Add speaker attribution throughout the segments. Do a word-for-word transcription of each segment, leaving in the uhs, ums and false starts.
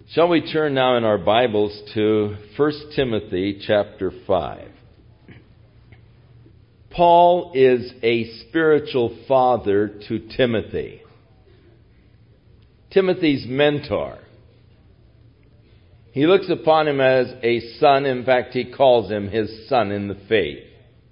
Speaker 1: Shall we turn now in our Bibles to First Timothy chapter five. Paul is a spiritual father to Timothy. Timothy's mentor. He looks upon him as a son. In fact, he calls him his son in the faith.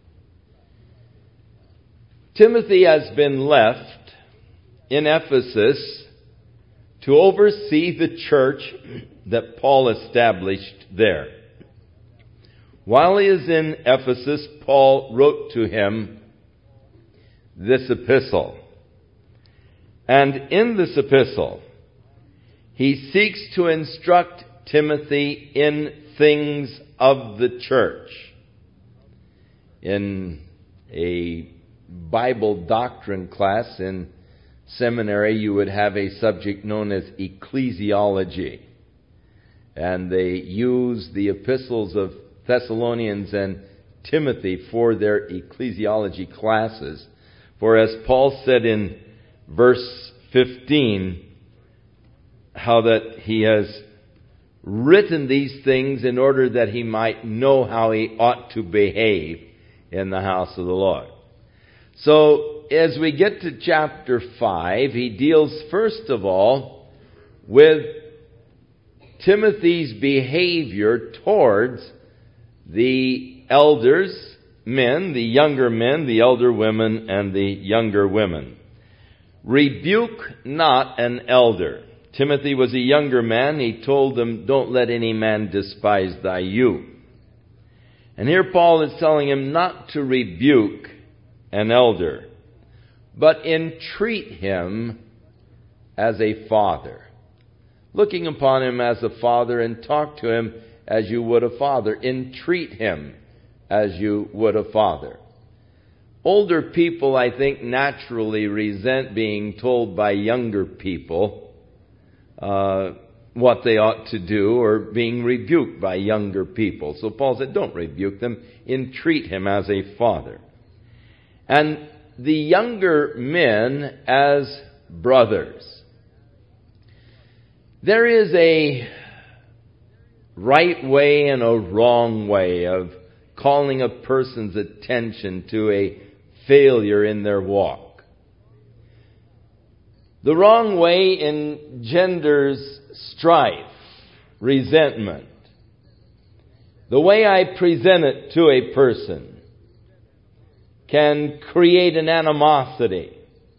Speaker 1: Timothy has been left in Ephesus to oversee the church that Paul established there. While he is in Ephesus, Paul wrote to him this epistle. And in this epistle, he seeks to instruct Timothy in things of the church. In a Bible doctrine class in seminary, you would have a subject known as ecclesiology. And they use the epistles of Thessalonians and Timothy for their ecclesiology classes. For as Paul said in verse fifteen, how that he has written these things in order that he might know how he ought to behave in the house of the Lord. So, as we get to chapter five, he deals first of all with Timothy's behavior towards the elders, men, the younger men, the elder women, and the younger women. Rebuke not an elder. Timothy was a younger man. He told them, don't let any man despise thy youth. And here Paul is telling him not to rebuke an elder, but entreat him as a father. Looking upon him as a father and talk to him as you would a father. Entreat him as you would a father. Older people, I think, naturally resent being told by younger people uh, what they ought to do, or being rebuked by younger people. So Paul said, don't rebuke them. Entreat him as a father. And the younger men as brothers. There is a right way and a wrong way of calling a person's attention to a failure in their walk. The wrong way engenders strife, resentment. The way I present it to a person can create an animosity.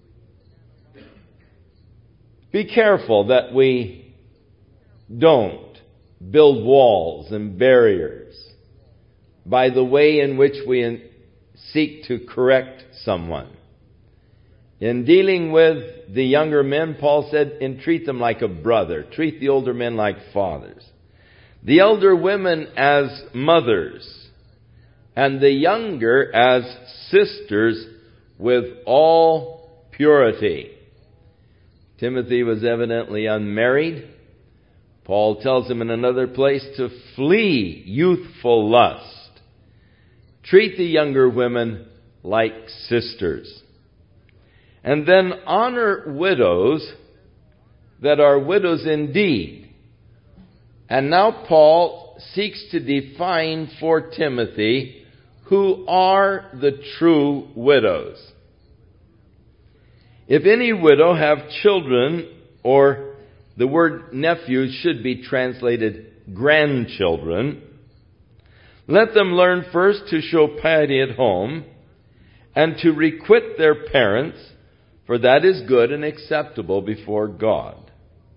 Speaker 1: Be careful that we don't build walls and barriers by the way in which we seek to correct someone. In dealing with the younger men, Paul said, entreat them like a brother. Treat the older men like fathers. The elder women as mothers. And the younger as sisters with all purity. Timothy was evidently unmarried. Paul tells him in another place to flee youthful lust. Treat the younger women like sisters. And then honor widows that are widows indeed. And now Paul seeks to define for Timothy who are the true widows. If any widow have children, or the word nephews should be translated grandchildren, let them learn first to show piety at home and to requite their parents, for that is good and acceptable before God.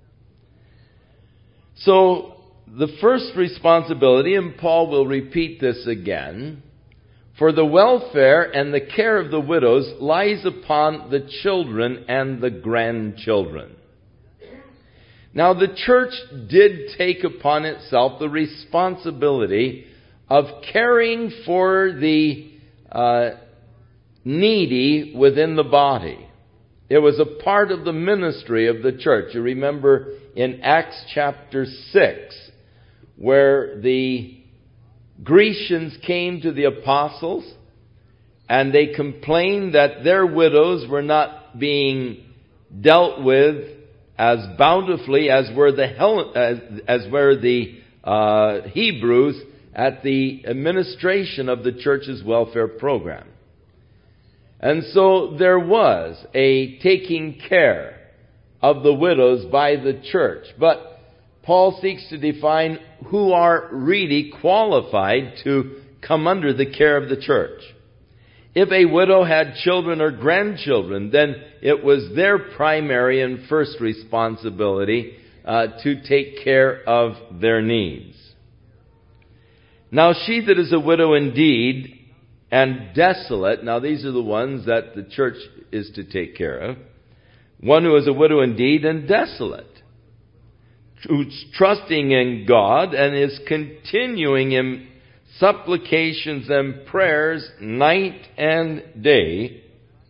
Speaker 1: So, the first responsibility, and Paul will repeat this again, for the welfare and the care of the widows lies upon the children and the grandchildren. Now, the church did take upon itself the responsibility of caring for the uh, needy within the body. It was a part of the ministry of the church. You remember in Acts chapter six, where the Grecians came to the apostles and they complained that their widows were not being dealt with as bountifully as were the Hel- as, as were the uh, Hebrews at the administration of the church's welfare program. And so there was a taking care of the widows by the church. But Paul seeks to define who are really qualified to come under the care of the church. If a widow had children or grandchildren, then it was their primary and first responsibility uh, to take care of their needs. Now she that is a widow indeed and desolate, now these are the ones that the church is to take care of. One who is a widow indeed and desolate, who's trusting in God and is continuing in supplications and prayers night and day.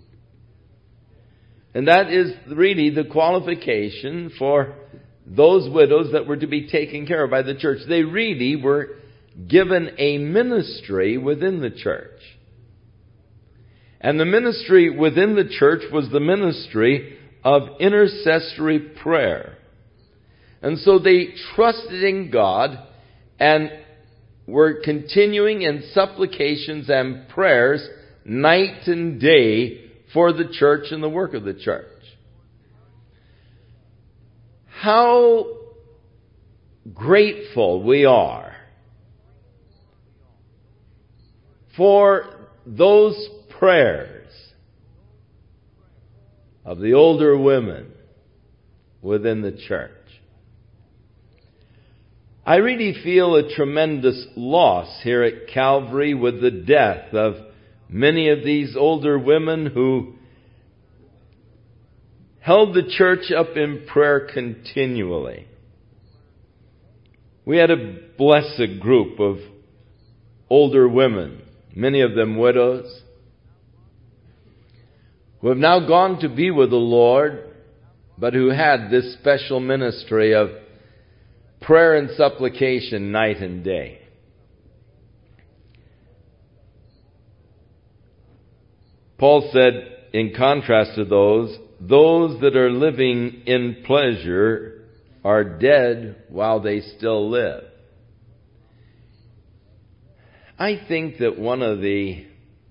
Speaker 1: And that is really the qualification for those widows that were to be taken care of by the church. They really were given a ministry within the church. And the ministry within the church was the ministry of intercessory prayer. And so they trusted in God and were continuing in supplications and prayers night and day for the church and the work of the church. How grateful we are for those prayers of the older women within the church. I really feel a tremendous loss here at Calvary with the death of many of these older women who held the church up in prayer continually. We had a blessed group of older women, many of them widows, who have now gone to be with the Lord, but who had this special ministry of prayer and supplication night and day. Paul said, in contrast to those, those that are living in pleasure are dead while they still live. I think that one of the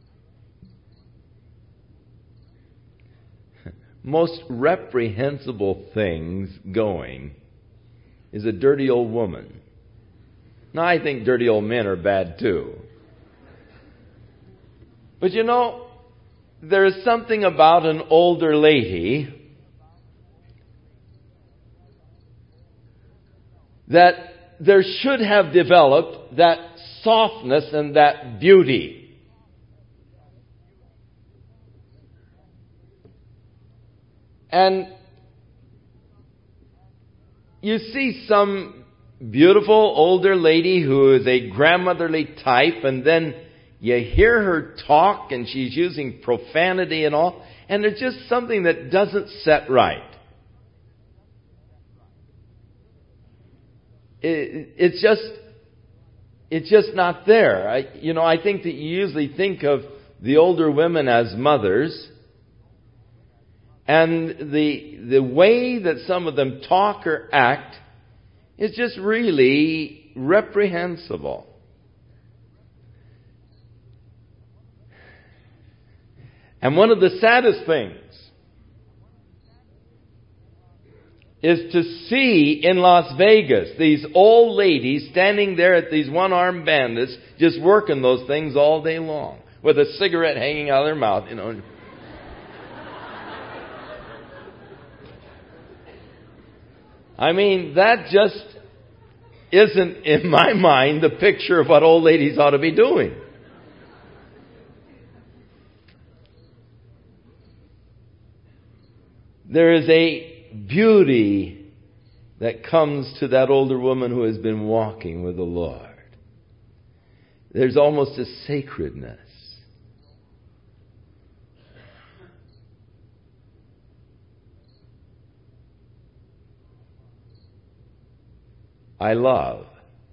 Speaker 1: most reprehensible things going is a dirty old woman. Now, I think dirty old men are bad too. But you know, there is something about an older lady that there should have developed that softness and that beauty. And you see some beautiful older lady who is a grandmotherly type, and then you hear her talk and she's using profanity and all, and there's just something that doesn't set right. It, it's just, it's just not there. I, you know, I think that you usually think of the older women as mothers, and the the way that some of them talk or act is just really reprehensible. And one of the saddest things is to see in Las Vegas these old ladies standing there at these one-armed bandits just working those things all day long with a cigarette hanging out of their mouth, you know. I mean, that just isn't, in my mind, the picture of what old ladies ought to be doing. There is a beauty that comes to that older woman who has been walking with the Lord. There's almost a sacredness. I love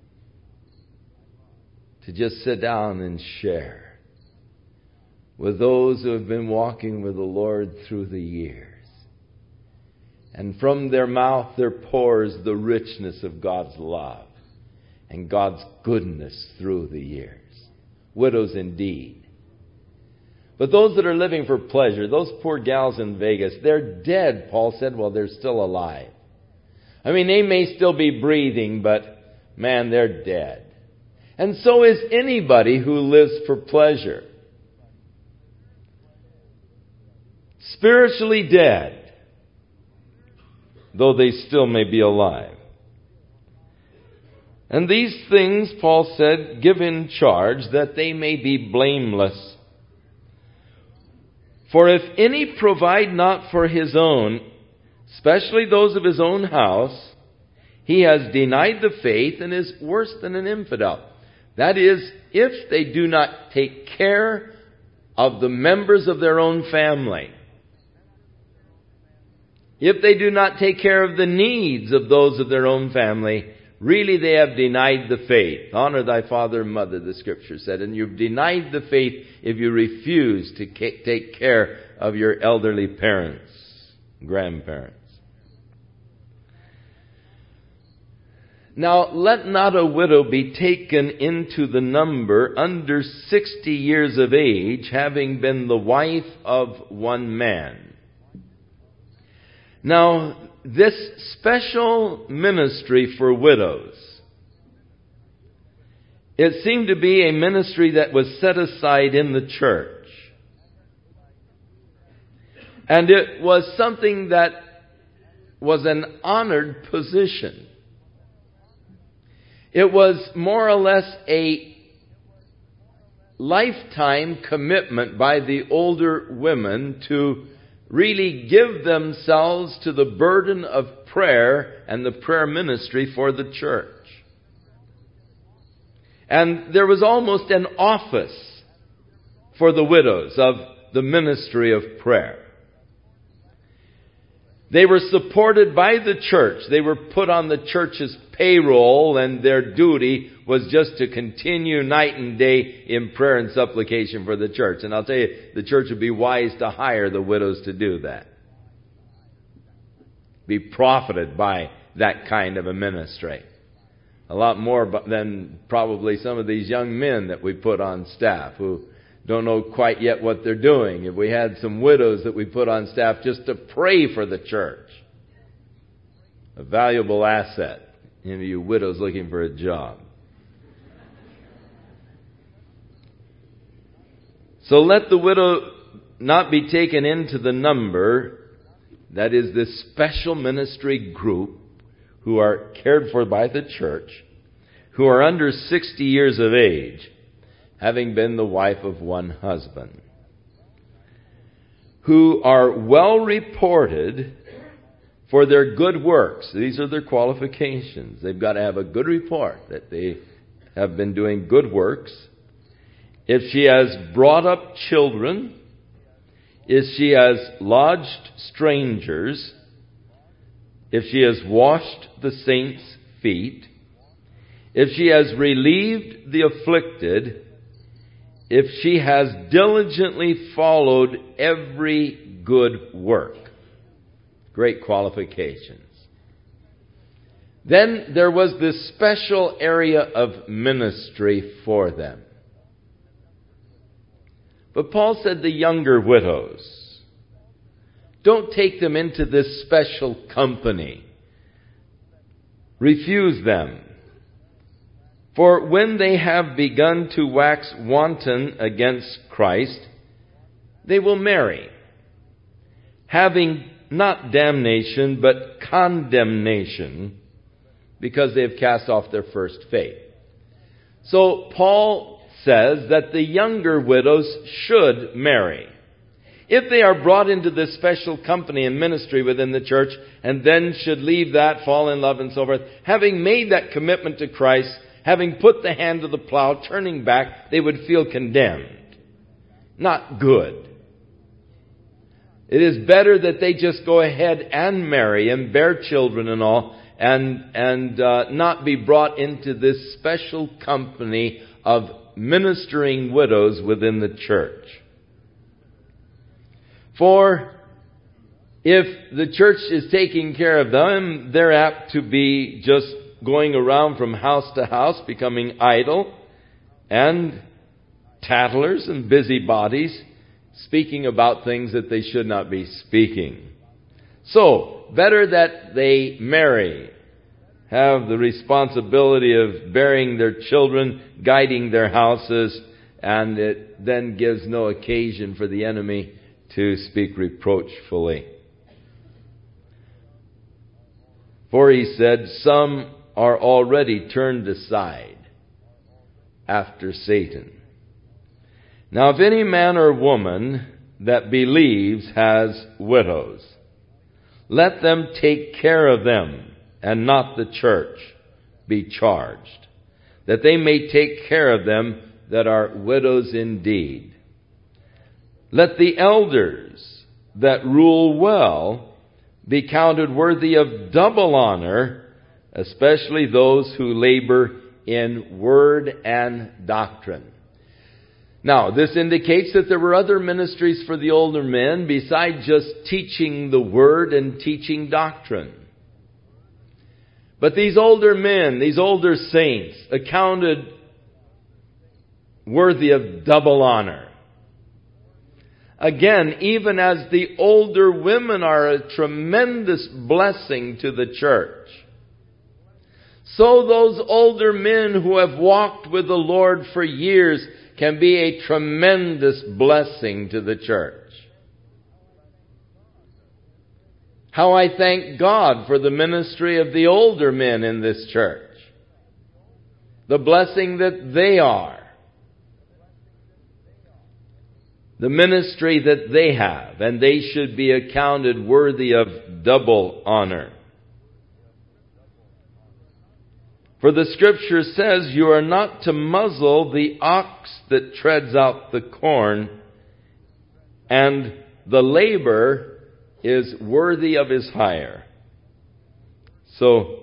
Speaker 1: to just sit down and share with those who have been walking with the Lord through the years And from their mouth there pours the richness of God's love and God's goodness through the years. Widows indeed. But those that are living for pleasure, those poor gals in Vegas, they're dead, Paul said, while they're still alive. I mean, they may still be breathing, but man, they're dead. And so is anybody who lives for pleasure. Spiritually dead, though they still may be alive. And these things, Paul said, give in charge that they may be blameless. For if any provide not for his own, especially those of his own house, he has denied the faith and is worse than an infidel. That is, if they do not take care of the members of their own family. If they do not take care of the needs of those of their own family, really they have denied the faith. Honor thy father and mother, the Scripture said. And you've denied the faith if you refuse to take care of your elderly parents, grandparents. Now, let not a widow be taken into the number under sixty years of age, having been the wife of one man. Now, this special ministry for widows, it seemed to be a ministry that was set aside in the church. And it was something that was an honored position. It was more or less a lifetime commitment by the older women to really give themselves to the burden of prayer and the prayer ministry for the church. And there was almost an office for the widows of the ministry of prayer. They were supported by the church. They were put on the church's payroll, and their duty was just to continue night and day in prayer and supplication for the church. And I'll tell you, the church would be wise to hire the widows to do that. Be profited by that kind of a ministry. A lot more than probably some of these young men that we put on staff who don't know quite yet what they're doing. If we had some widows that we put on staff just to pray for the church, a valuable asset. Any of you widows looking for a job. So let the widow not be taken into the number, that is this special ministry group who are cared for by the church, who are under sixty years of age, having been the wife of one husband, who are well reported for their good works. These are their qualifications. They've got to have a good report that they have been doing good works. If she has brought up children, if she has lodged strangers, if she has washed the saints' feet, if she has relieved the afflicted, if she has diligently followed every good work. Great qualifications. Then there was this special area of ministry for them. But Paul said the younger widows, don't take them into this special company. Refuse them. For when they have begun to wax wanton against Christ, they will marry, having not damnation, but condemnation, because they have cast off their first faith. So Paul says that the younger widows should marry. If they are brought into this special company and ministry within the church, and then should leave that, fall in love and so forth, having made that commitment to Christ, having put the hand to the plow, turning back, they would feel condemned. Not good. It is better that they just go ahead and marry and bear children and all, and and uh, not be brought into this special company of ministering widows within the church. For if the church is taking care of them, they're apt to be just going around from house to house, becoming idle and tattlers and busybodies, speaking about things that they should not be speaking. So, better that they marry, have the responsibility of bearing their children, guiding their houses, and it then gives no occasion for the enemy to speak reproachfully. For he said, some are already turned aside after Satan. Now if any man or woman that believes has widows, let them take care of them, and not the church be charged, that they may take care of them that are widows indeed. Let the elders that rule well be counted worthy of double honor, especially those who labor in word and doctrine. Now, this indicates that there were other ministries for the older men besides just teaching the word and teaching doctrine. But these older men, these older saints, accounted worthy of double honor. Again, even as the older women are a tremendous blessing to the church, so those older men who have walked with the Lord for years can be a tremendous blessing to the church. How I thank God for the ministry of the older men in this church. The blessing that they are. The ministry that they have. And they should be accounted worthy of double honor. For the Scripture says, you are not to muzzle the ox that treads out the corn, and the labor is worthy of his hire. So,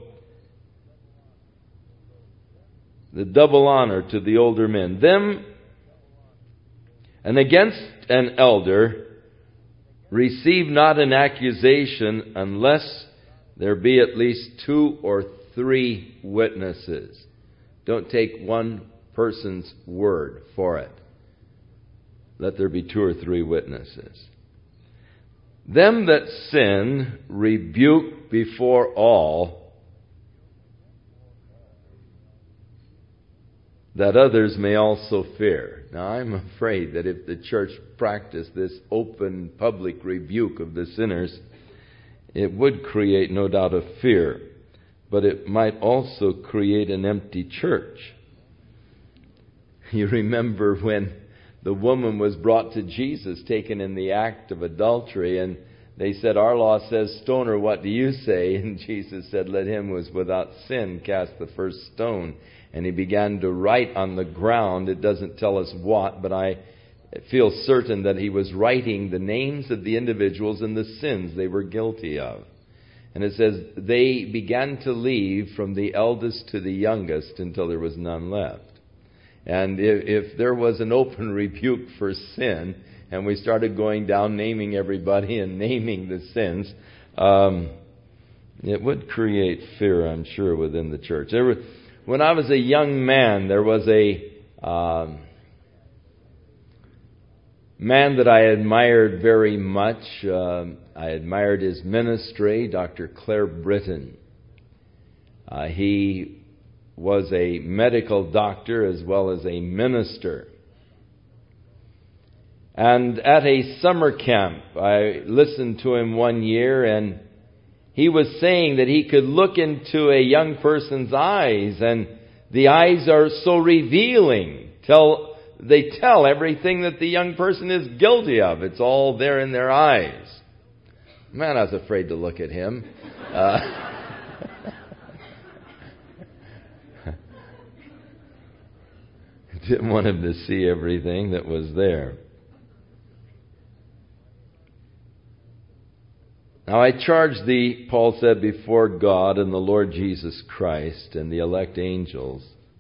Speaker 1: the double honor to the older men. Them, and against an elder, receive not an accusation unless there be at least two or three witnesses. Don't take one person's word for it. Let there be two or three witnesses. Them that sin rebuke before all, that others may also fear. Now I'm afraid that if the church practiced this open public rebuke of the sinners, it would create no doubt of fear, but it might also create an empty church. You remember when the woman was brought to Jesus, taken in the act of adultery, and they said, our law says stone her, what do you say? And Jesus said, let him who is without sin cast the first stone. And he began to write on the ground. It doesn't tell us what, but I feel certain that he was writing the names of the individuals and the sins they were guilty of. And it says, they began to leave from the eldest to the youngest until there was none left. And if, if there was an open rebuke for sin, and we started going down naming everybody and naming the sins, um, it would create fear, I'm sure, within the church. There were, when I was a young man, there was a um, man that I admired very much. Uh, I admired his ministry, Doctor Clare Britton. Uh, he was a medical doctor as well as a minister. And at a summer camp, I listened to him one year, and he was saying that he could look into a young person's eyes, and the eyes are so revealing. Tell, they tell everything that the young person is guilty of. It's all there in their eyes. Man, I was afraid to look at him. Uh, didn't want him to see everything that was there. Now I charge thee, Paul said, before God and the Lord Jesus Christ and the elect angels,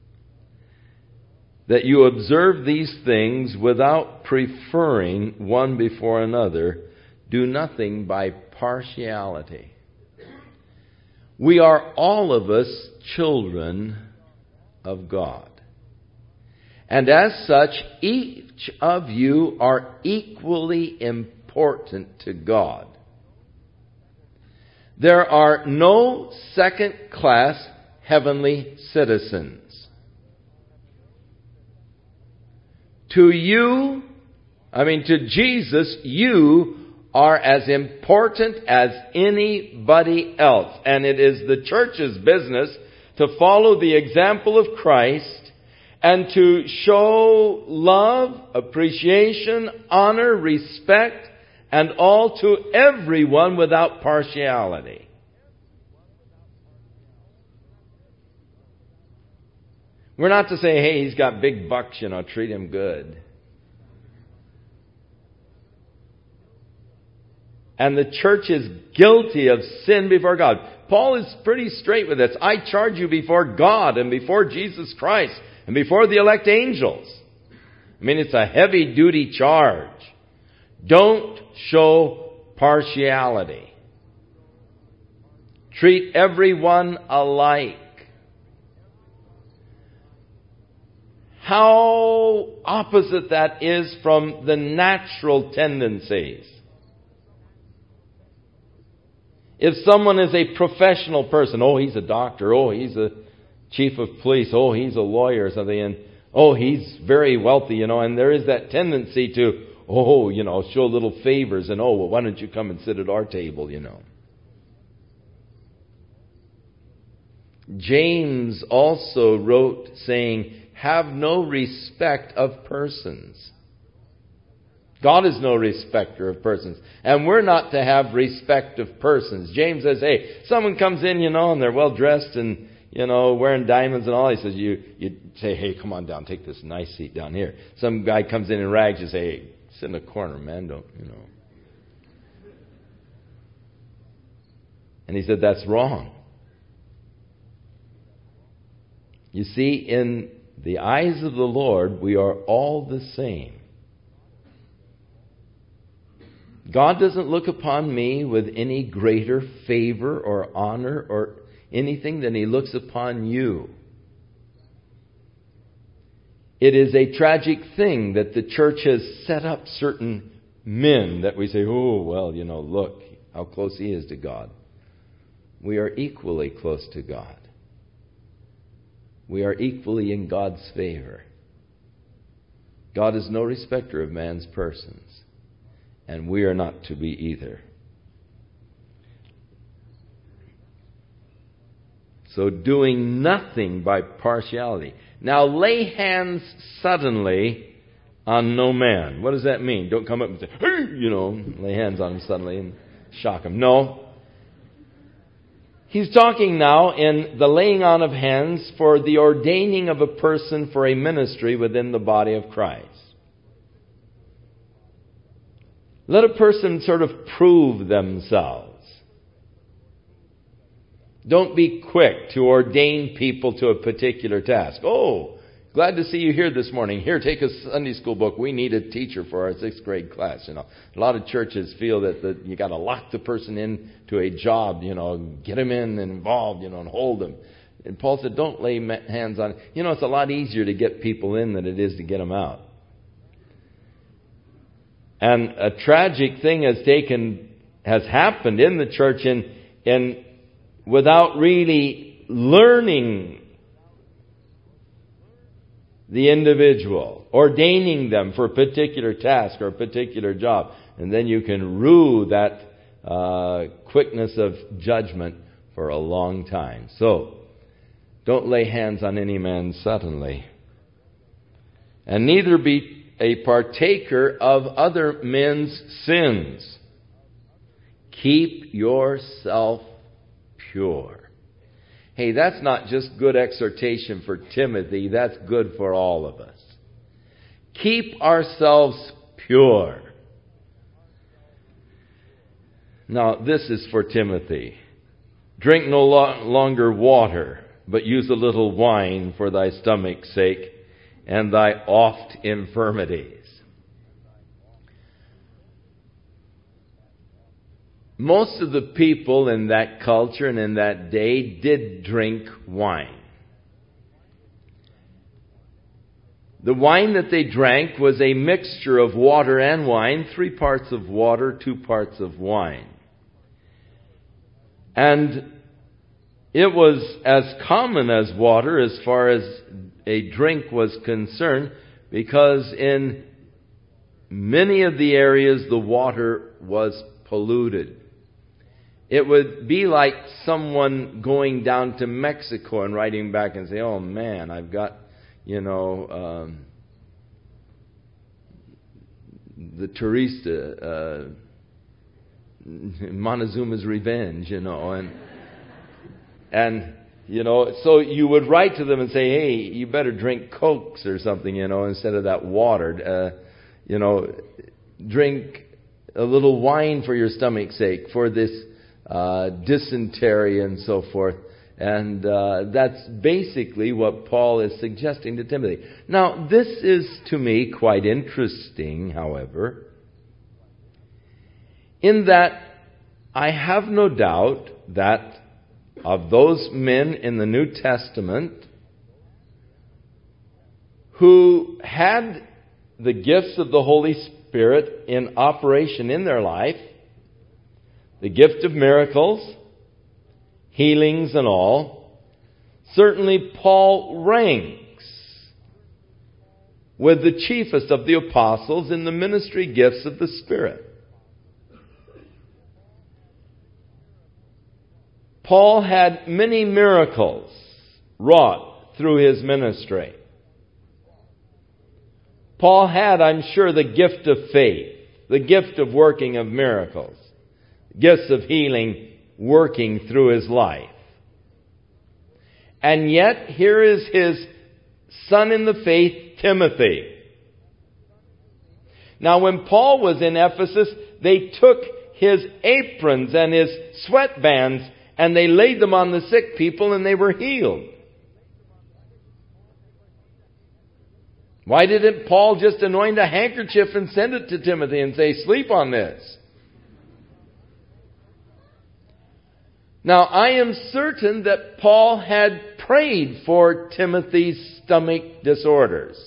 Speaker 1: that you observe these things without preferring one before another, Do nothing by partiality. We are all of us children of God. And as such, each of you are equally important to God. There are no second-class heavenly citizens. To you, I mean to Jesus, you are as important as anybody else. And it is the church's business to follow the example of Christ and to show love, appreciation, honor, respect, and all to everyone without partiality. We're not to say, hey, he's got big bucks, you know, treat him good. And the church is guilty of sin before God. Paul is pretty straight with this. I charge you before God and before Jesus Christ and before the elect angels. I mean, it's a heavy-duty charge. Don't show partiality. Treat everyone alike. How opposite that is from the natural tendencies. If someone is a professional person, oh, he's a doctor, oh, he's a chief of police, oh, he's a lawyer or something, and oh, he's very wealthy, you know, and there is that tendency to, oh, you know, show little favors and, oh, well, why don't you come and sit at our table, you know. James also wrote saying, have no respect of persons. God is no respecter of persons. And we're not to have respect of persons. James says, hey, someone comes in, you know, and they're well dressed and, you know, wearing diamonds and all. He says, you, you say, hey, come on down, take this nice seat down here. Some guy comes in in rags, you say, hey, sit in the corner, man, don't, you know. And he said, that's wrong. You see, in the eyes of the Lord, we are all the same. God doesn't look upon me with any greater favor or honor or anything than He looks upon you. It is a tragic thing that the church has set up certain men that we say, oh, well, you know, look how close he is to God. We are equally close to God. We are equally in God's favor. God is no respecter of man's persons. And we are not to be either. So doing nothing by partiality. Now lay hands suddenly on no man. What does that mean? Don't come up and say, hey, you know, lay hands on him suddenly and shock him. No. He's talking now in the laying on of hands for the ordaining of a person for a ministry within the body of Christ. Let a person sort of prove themselves. Don't be quick to ordain people to a particular task. Oh, glad to see you here this morning. Here, take a Sunday school book. We need a teacher for our sixth grade class. You know, a lot of churches feel that the, you got to lock the person in to a job. You know, get them in and involved. You know, and hold them. And Paul said, don't lay hands on. You know, it's a lot easier to get people in than it is to get them out. And a tragic thing has taken, has happened in the church in, in without really learning the individual, ordaining them for a particular task or a particular job. And then you can rue that uh, quickness of judgment for a long time. So, don't lay hands on any man suddenly. And neither be a partaker of other men's sins. Keep yourself pure. Hey, that's not just good exhortation for Timothy. That's good for all of us. Keep ourselves pure. Now, this is for Timothy. Drink no lo- longer water, but use a little wine for thy stomach's sake and thy oft infirmities. most of the people in that culture and in that day did drink wine. The wine that they drank was a mixture of water and wine, three parts of water, two parts of wine. And it was as common as water as far as a drink was concerned, because in many of the areas the water was polluted. It would be like someone going down to Mexico and writing back and say, oh man, I've got, you know, um, the Turista, uh, Montezuma's Revenge, you know, and, and, you know, so you would write to them and say, hey, you better drink Cokes or something, you know, instead of that water. Uh, you know, drink a little wine for your stomach's sake, for this uh, dysentery and so forth. And uh, that's basically what Paul is suggesting to Timothy. Now, this is to me quite interesting, however, in that I have no doubt that of those men in the New Testament who had the gifts of the Holy Spirit in operation in their life, the gift of miracles, healings and all, certainly Paul ranks with the chiefest of the apostles in the ministry gifts of the Spirit. Paul had many miracles wrought through his ministry. Paul had, I'm sure, the gift of faith, the gift of working of miracles, gifts of healing working through his life. And yet, here is his son in the faith, Timothy. Now, when Paul was in Ephesus, they took his aprons and his sweatbands and they laid them on the sick people and they were healed. Why didn't Paul just anoint a handkerchief and send it to Timothy and say, sleep on this? Now, I am certain that Paul had prayed for Timothy's stomach disorders.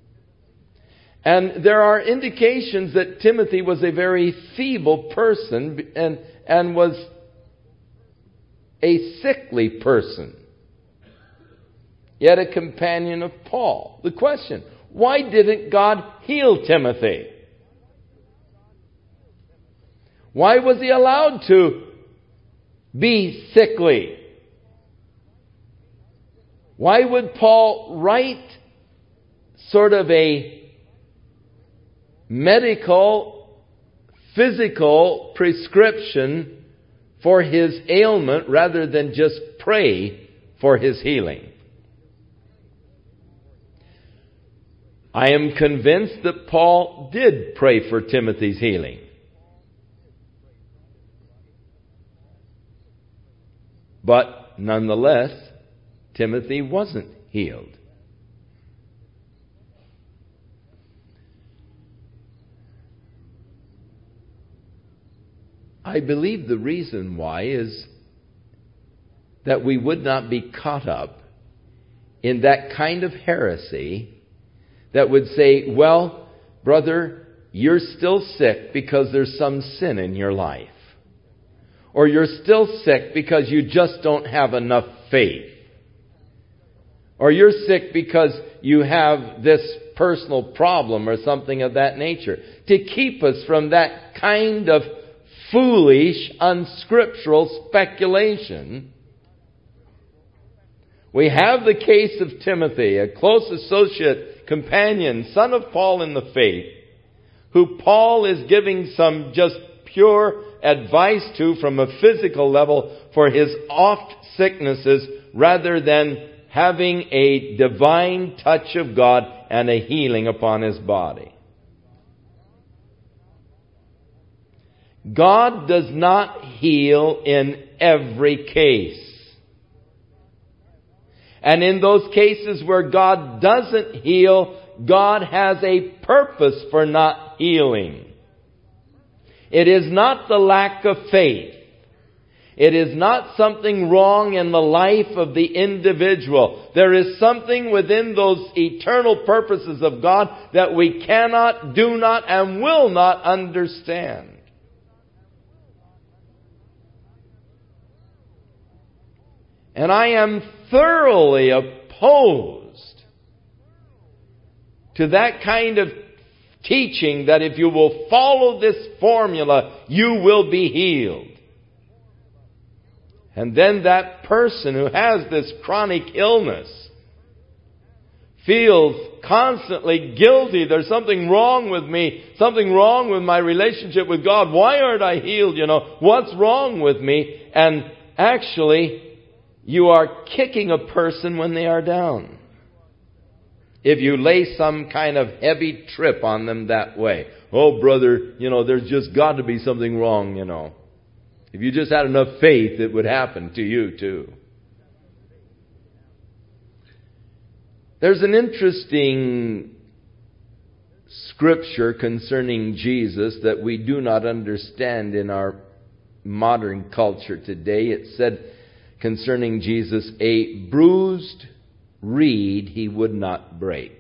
Speaker 1: And there are indications that Timothy was a very feeble person and, and was a sickly person, yet a companion of Paul. The question, why didn't God heal Timothy? Why was he allowed to be sickly? Why would Paul write sort of a medical, physical prescription for his ailment rather than just pray for his healing? I am convinced that Paul did pray for Timothy's healing. But nonetheless, Timothy wasn't healed. I believe the reason why is that we would not be caught up in that kind of heresy that would say, well, brother, you're still sick because there's some sin in your life. Or you're still sick because you just don't have enough faith. Or you're sick because you have this personal problem or something of that nature. To keep us from that kind of foolish, unscriptural speculation, we have the case of Timothy, a close associate, companion, son of Paul in the faith, who Paul is giving some just pure advice to from a physical level for his oft sicknesses, rather than having a divine touch of God and a healing upon his body. God does not heal in every case. And in those cases where God doesn't heal, God has a purpose for not healing. It is not the lack of faith. It is not something wrong in the life of the individual. There is something within those eternal purposes of God that we cannot, do not, and will not understand. And I am thoroughly opposed to that kind of teaching that if you will follow this formula, you will be healed. And then that person who has this chronic illness feels constantly guilty. There's something wrong with me. Something wrong with my relationship with God. Why aren't I healed? You know, what's wrong with me? And actually, you are kicking a person when they are down. If you lay some kind of heavy trip on them that way. Oh, brother, you know, there's just got to be something wrong, you know. If you just had enough faith, it would happen to you too. There's an interesting scripture concerning Jesus that we do not understand in our modern culture today. It said concerning Jesus, a bruised reed he would not break.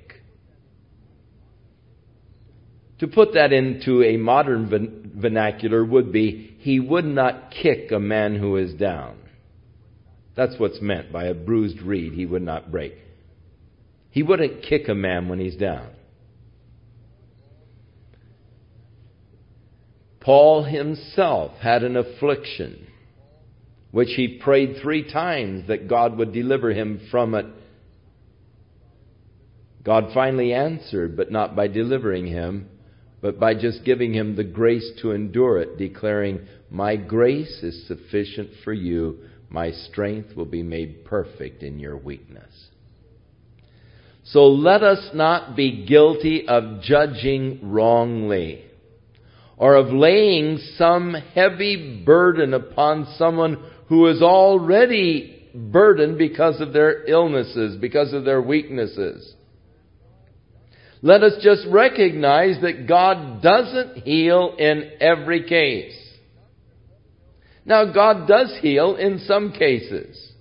Speaker 1: To put that into a modern vernacular would be, he would not kick a man who is down. That's what's meant by a bruised reed he would not break. He wouldn't kick a man when he's down. Paul himself had an affliction, which he prayed three times that God would deliver him from it. God finally answered, but not by delivering him, but by just giving him the grace to endure it, declaring, my grace is sufficient for you. My strength will be made perfect in your weakness. So let us not be guilty of judging wrongly, or of laying some heavy burden upon someone who is already burdened because of their illnesses, because of their weaknesses. Let us just recognize that God doesn't heal in every case. Now, God does heal in some cases.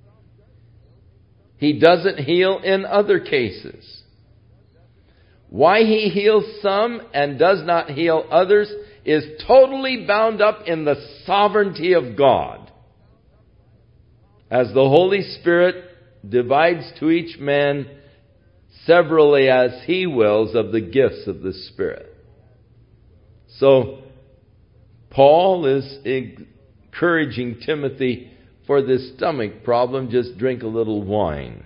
Speaker 1: He doesn't heal in other cases. Why He heals some and does not heal others is totally bound up in the sovereignty of God. As the Holy Spirit divides to each man severally as He wills of the gifts of the Spirit. So, Paul is encouraging Timothy, for this stomach problem, just drink a little wine.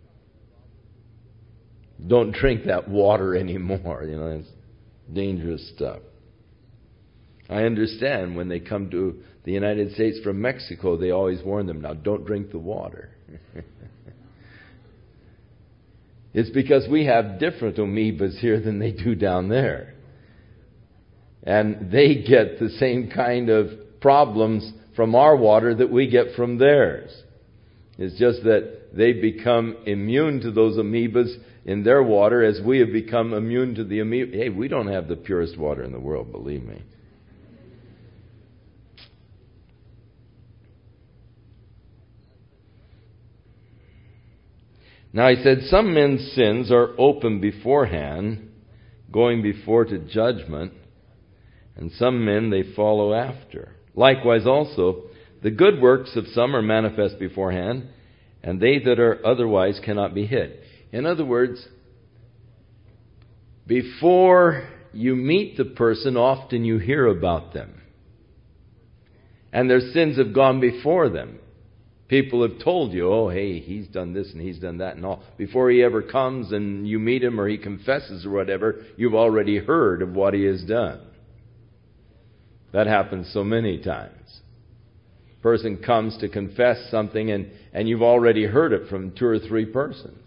Speaker 1: Don't drink that water anymore. You know, it's dangerous stuff. I understand when they come to the United States from Mexico, they always warn them, now don't drink the water. It's because we have different amoebas here than they do down there. And they get the same kind of problems from our water that we get from theirs. It's just that they become immune to those amoebas in their water as we have become immune to the amoeba. Hey, we don't have the purest water in the world, believe me. Now he said, some men's sins are open beforehand, going before to judgment, and some men they follow after. Likewise also, the good works of some are manifest beforehand, and they that are otherwise cannot be hid. In other words, before you meet the person, often you hear about them. And their sins have gone before them. People have told you, oh, hey, he's done this and he's done that and all. Before he ever comes and you meet him or he confesses or whatever, you've already heard of what he has done. That happens so many times. Person comes to confess something and, and you've already heard it from two or three persons.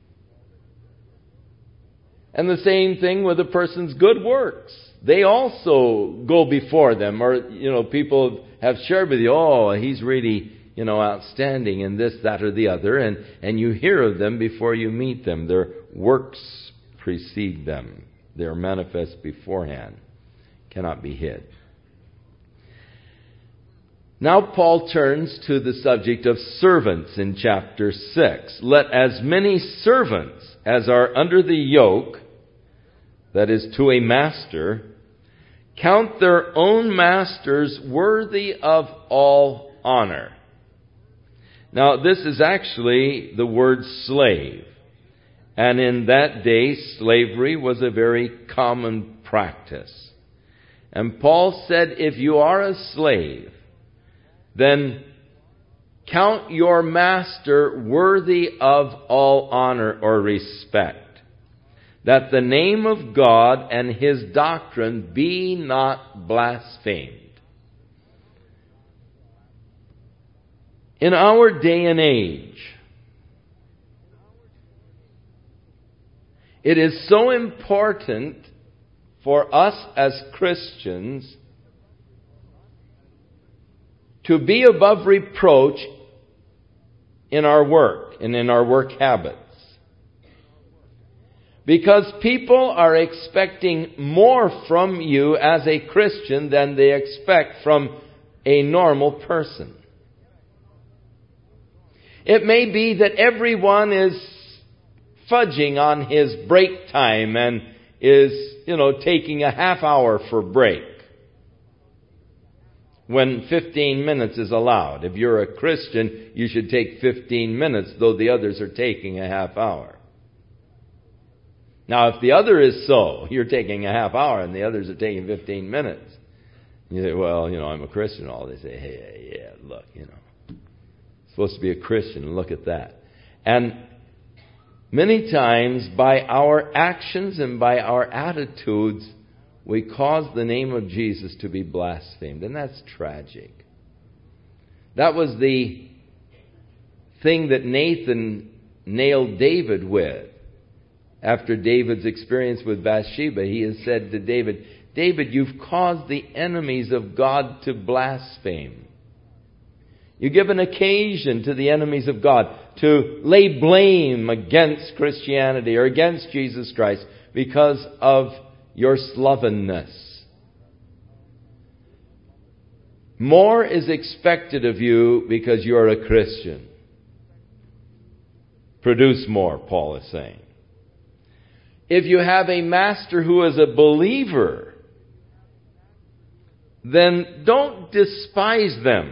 Speaker 1: And the same thing with a person's good works. They also go before them. Or, you know, people have shared with you, oh, he's really, you know, outstanding in this, that, or the other. And, and you hear of them before you meet them. Their works precede them. They are manifest beforehand. Cannot be hid. Now Paul turns to the subject of servants in chapter six. Let as many servants as are under the yoke, that is, to a master, count their own masters worthy of all honor. Now, this is actually the word slave. And in that day, slavery was a very common practice. And Paul said, if you are a slave, then count your master worthy of all honor or respect, that the name of God and His doctrine be not blasphemed. In our day and age, it is so important for us as Christians to be above reproach in our work and in our work habits. Because people are expecting more from you as a Christian than they expect from a normal person. It may be that everyone is fudging on his break time and is, you know, taking a half hour for break when fifteen minutes is allowed. If you're a Christian, you should take fifteen minutes, though the others are taking a half hour. Now, if the other is so, you're taking a half hour and the others are taking fifteen minutes. You say, well, you know, I'm a Christian. All they say, hey, yeah, look, you know. Supposed to be a Christian, and look at that. And many times, by our actions and by our attitudes, we cause the name of Jesus to be blasphemed. And that's tragic. That was the thing that Nathan nailed David with. After David's experience with Bathsheba, he has said to David, David, you've caused the enemies of God to blaspheme. You give an occasion to the enemies of God to lay blame against Christianity or against Jesus Christ because of your slovenness. More is expected of you because you're a Christian. Produce more, Paul is saying. If you have a master who is a believer, then don't despise them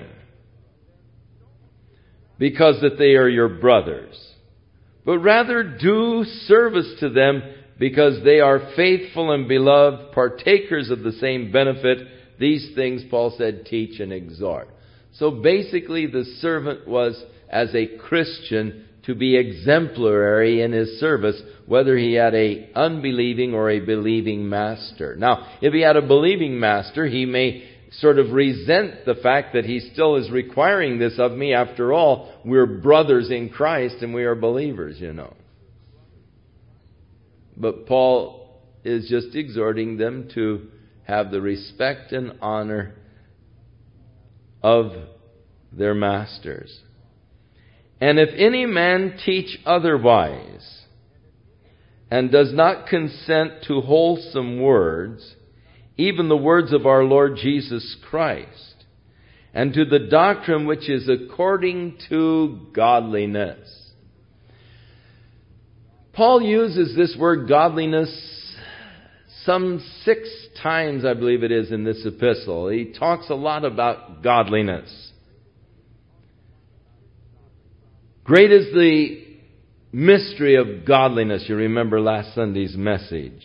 Speaker 1: because that they are your brothers, but rather do service to them because they are faithful and beloved, partakers of the same benefit. These things, Paul said, teach and exhort. So basically the servant was, as a Christian, to be exemplary in his service, whether he had a unbelieving or a believing master. Now, if he had a believing master, he may sort of resent the fact that he still is requiring this of me. After all, we're brothers in Christ and we are believers, you know. But Paul is just exhorting them to have the respect and honor of their masters. And if any man teach otherwise, and does not consent to wholesome words, even the words of our Lord Jesus Christ, and to the doctrine which is according to godliness. Paul uses this word godliness some six times, I believe it is, in this epistle. He talks a lot about godliness. Great is the mystery of godliness. You remember last Sunday's message.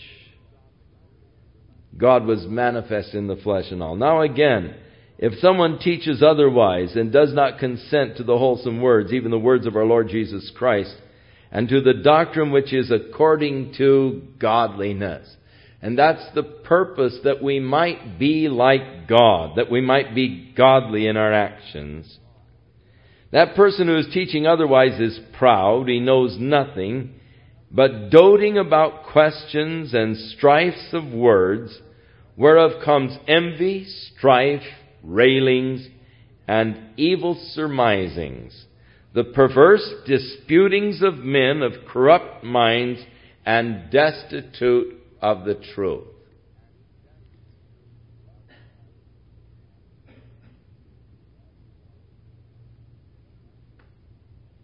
Speaker 1: God was manifest in the flesh and all. Now again, if someone teaches otherwise and does not consent to the wholesome words, even the words of our Lord Jesus Christ, and to the doctrine which is according to godliness. And that's the purpose, that we might be like God, that we might be godly in our actions. That person who is teaching otherwise is proud. He knows nothing, but doting about questions and strifes of words, whereof comes envy, strife, railings, and evil surmisings, the perverse disputings of men of corrupt minds and destitute of the truth.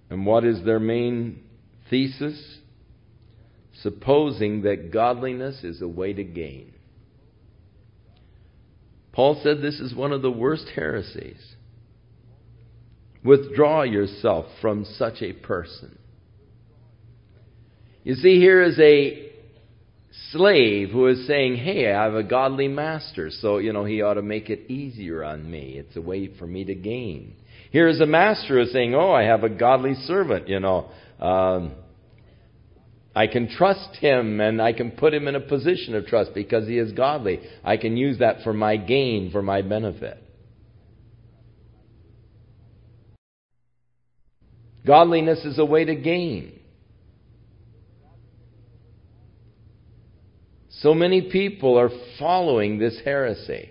Speaker 1: And what is their main thesis? Supposing that godliness is a way to gain. Paul said this is one of the worst heresies. Withdraw yourself from such a person. You see, here is a slave who is saying, hey, I have a godly master, so, you know, he ought to make it easier on me. It's a way for me to gain. Here is a master who is saying, oh, I have a godly servant, you know. Um, I can trust him and I can put him in a position of trust because he is godly. I can use that for my gain, for my benefit. Godliness is a way to gain. So many people are following this heresy.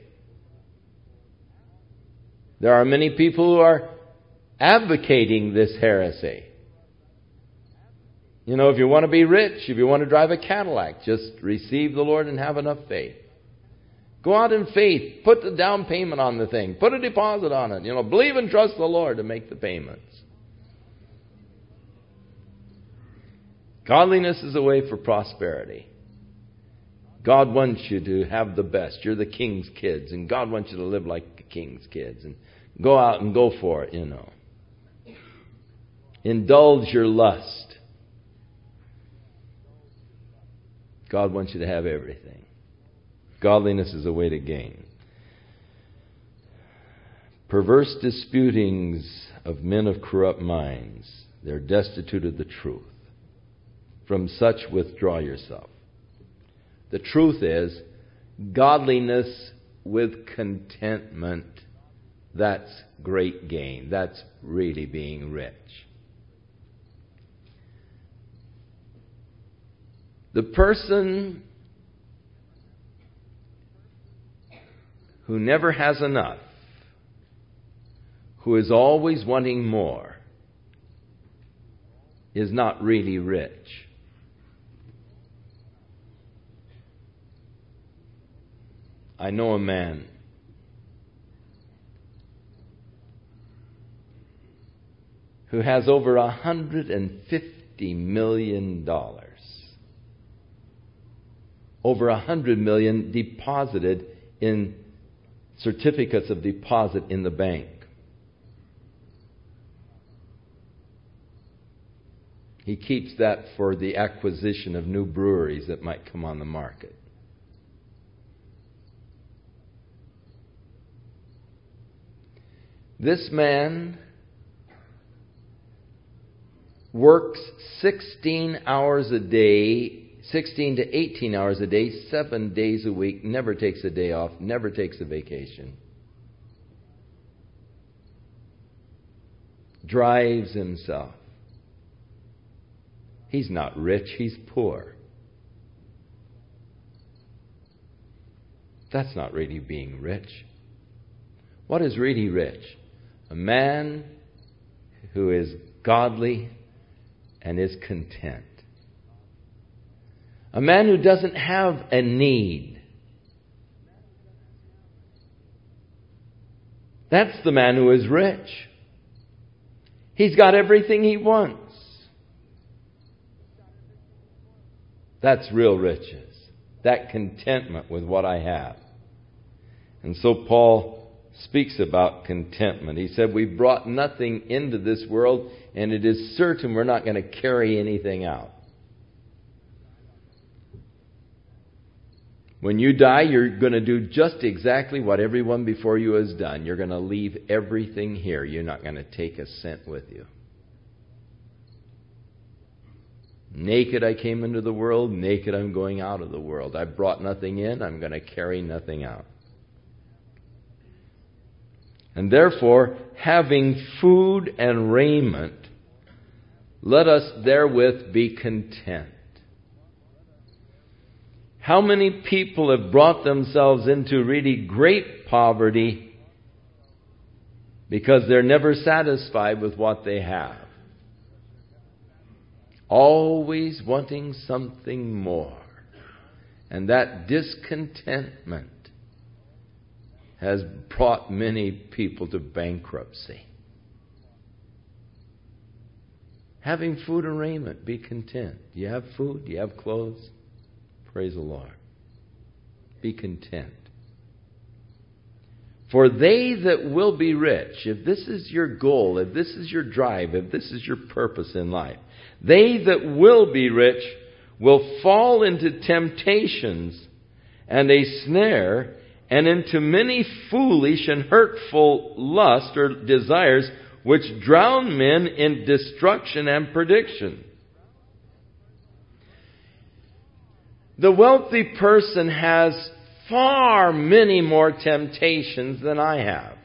Speaker 1: There are many people who are advocating this heresy. You know, if you want to be rich, if you want to drive a Cadillac, just receive the Lord and have enough faith. Go out in faith. Put the down payment on the thing. Put a deposit on it. You know, believe and trust the Lord to make the payments. Godliness is a way for prosperity. God wants you to have the best. You're the king's kids, and God wants you to live like the king's kids. And go out and go for it, you know. Indulge your lust. God wants you to have everything. Godliness is a way to gain. Perverse disputings of men of corrupt minds. They're destitute of the truth. From such withdraw yourself. The truth is, godliness with contentment, that's great gain. That's really being rich. The person who never has enough, who is always wanting more, is not really rich. I know a man who has over one hundred fifty million dollars. Over one hundred million dollars deposited in certificates of deposit in the bank. He keeps that for the acquisition of new breweries that might come on the market. This man works sixteen hours a day, sixteen to eighteen hours a day, seven days a week, never takes a day off, never takes a vacation. Drives himself. He's not rich, he's poor. That's not really being rich. What is really rich? A man who is godly and is content. A man who doesn't have a need. That's the man who is rich. He's got everything he wants. That's real riches. That contentment with what I have. And so Paul speaks about contentment. He said, we brought nothing into this world, and it is certain we're not going to carry anything out. When you die, you're going to do just exactly what everyone before you has done. You're going to leave everything here. You're not going to take a cent with you. Naked I came into the world, naked I'm going out of the world. I brought nothing in, I'm going to carry nothing out. And therefore, having food and raiment, let us therewith be content. How many people have brought themselves into really great poverty because they're never satisfied with what they have? Always wanting something more. And that discontentment has brought many people to bankruptcy. Having food and raiment, be content. Do you have food? Do you have clothes? Praise the Lord. Be content. For they that will be rich, if this is your goal, if this is your drive, if this is your purpose in life, they that will be rich will fall into temptations and a snare, and into many foolish and hurtful lusts or desires, which drown men in destruction and perdition. The wealthy person has far many more temptations than I have.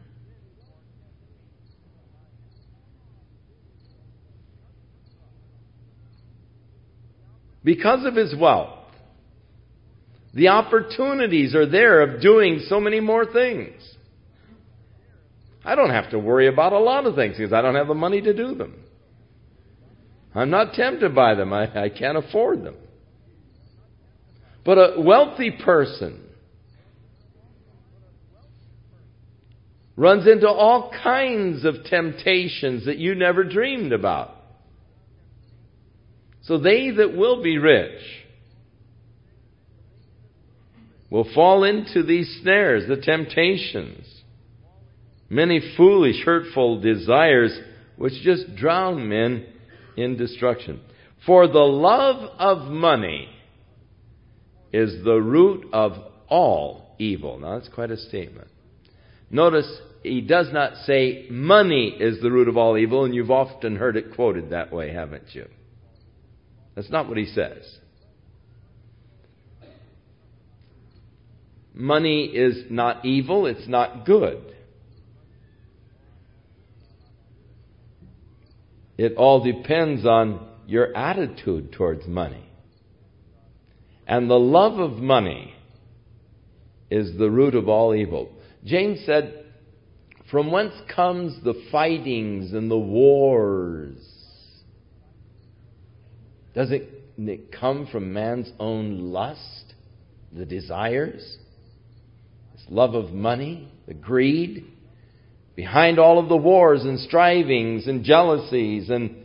Speaker 1: Because of his wealth, the opportunities are there of doing so many more things. I don't have to worry about a lot of things because I don't have the money to do them. I'm not tempted by them. I, I can't afford them. But a wealthy person runs into all kinds of temptations that you never dreamed about. So they that will be rich will fall into these snares, the temptations, many foolish, hurtful desires, which just drown men in destruction. For the love of money is the root of all evil. Now that's quite a statement. Notice he does not say money is the root of all evil, and you've often heard it quoted that way, haven't you? That's not what he says. Money is not evil, it's not good. It all depends on your attitude towards money. And the love of money is the root of all evil. James said, from whence comes the fightings and the wars? Does it, it come from man's own lust, the desires, this love of money, the greed? Behind all of the wars and strivings and jealousies and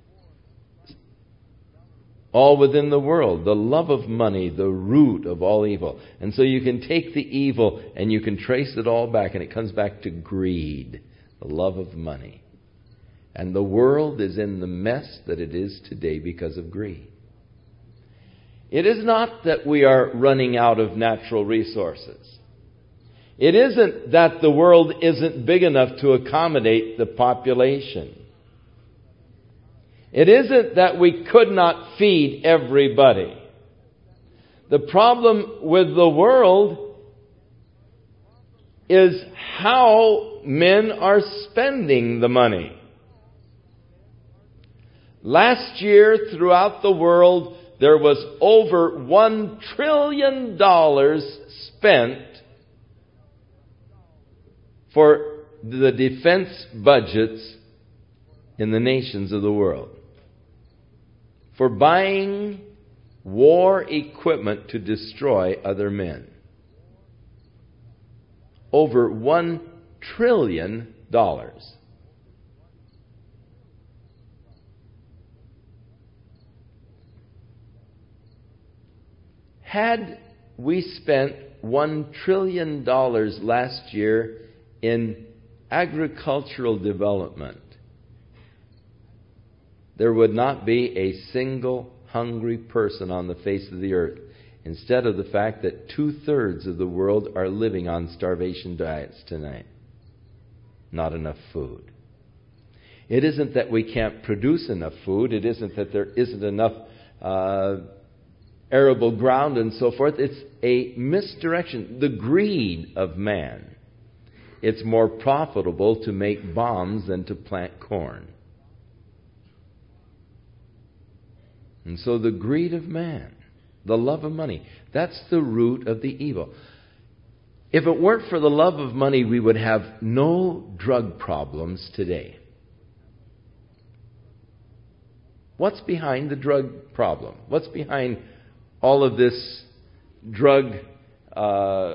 Speaker 1: all within the world, the love of money, the root of all evil. And so you can take the evil and you can trace it all back, and it comes back to greed, the love of money. And the world is in the mess that it is today because of greed. It is not that we are running out of natural resources. It isn't that the world isn't big enough to accommodate the population. It isn't that we could not feed everybody. The problem with the world is how men are spending the money. Last year, throughout the world, there was over one trillion dollars spent for the defense budgets in the nations of the world, for buying war equipment to destroy other men. Over one trillion dollars. Had we spent one trillion dollars last year in agricultural development, there would not be a single hungry person on the face of the earth, instead of the fact that two-thirds of the world are living on starvation diets tonight. Not enough food. It isn't that we can't produce enough food. It isn't that there isn't enough uh, arable ground and so forth. It's a misdirection. The greed of man. It's more profitable to make bombs than to plant corn. And so the greed of man, the love of money, that's the root of the evil. If it weren't for the love of money, we would have no drug problems today. What's behind the drug problem? What's behind all of this drug uh,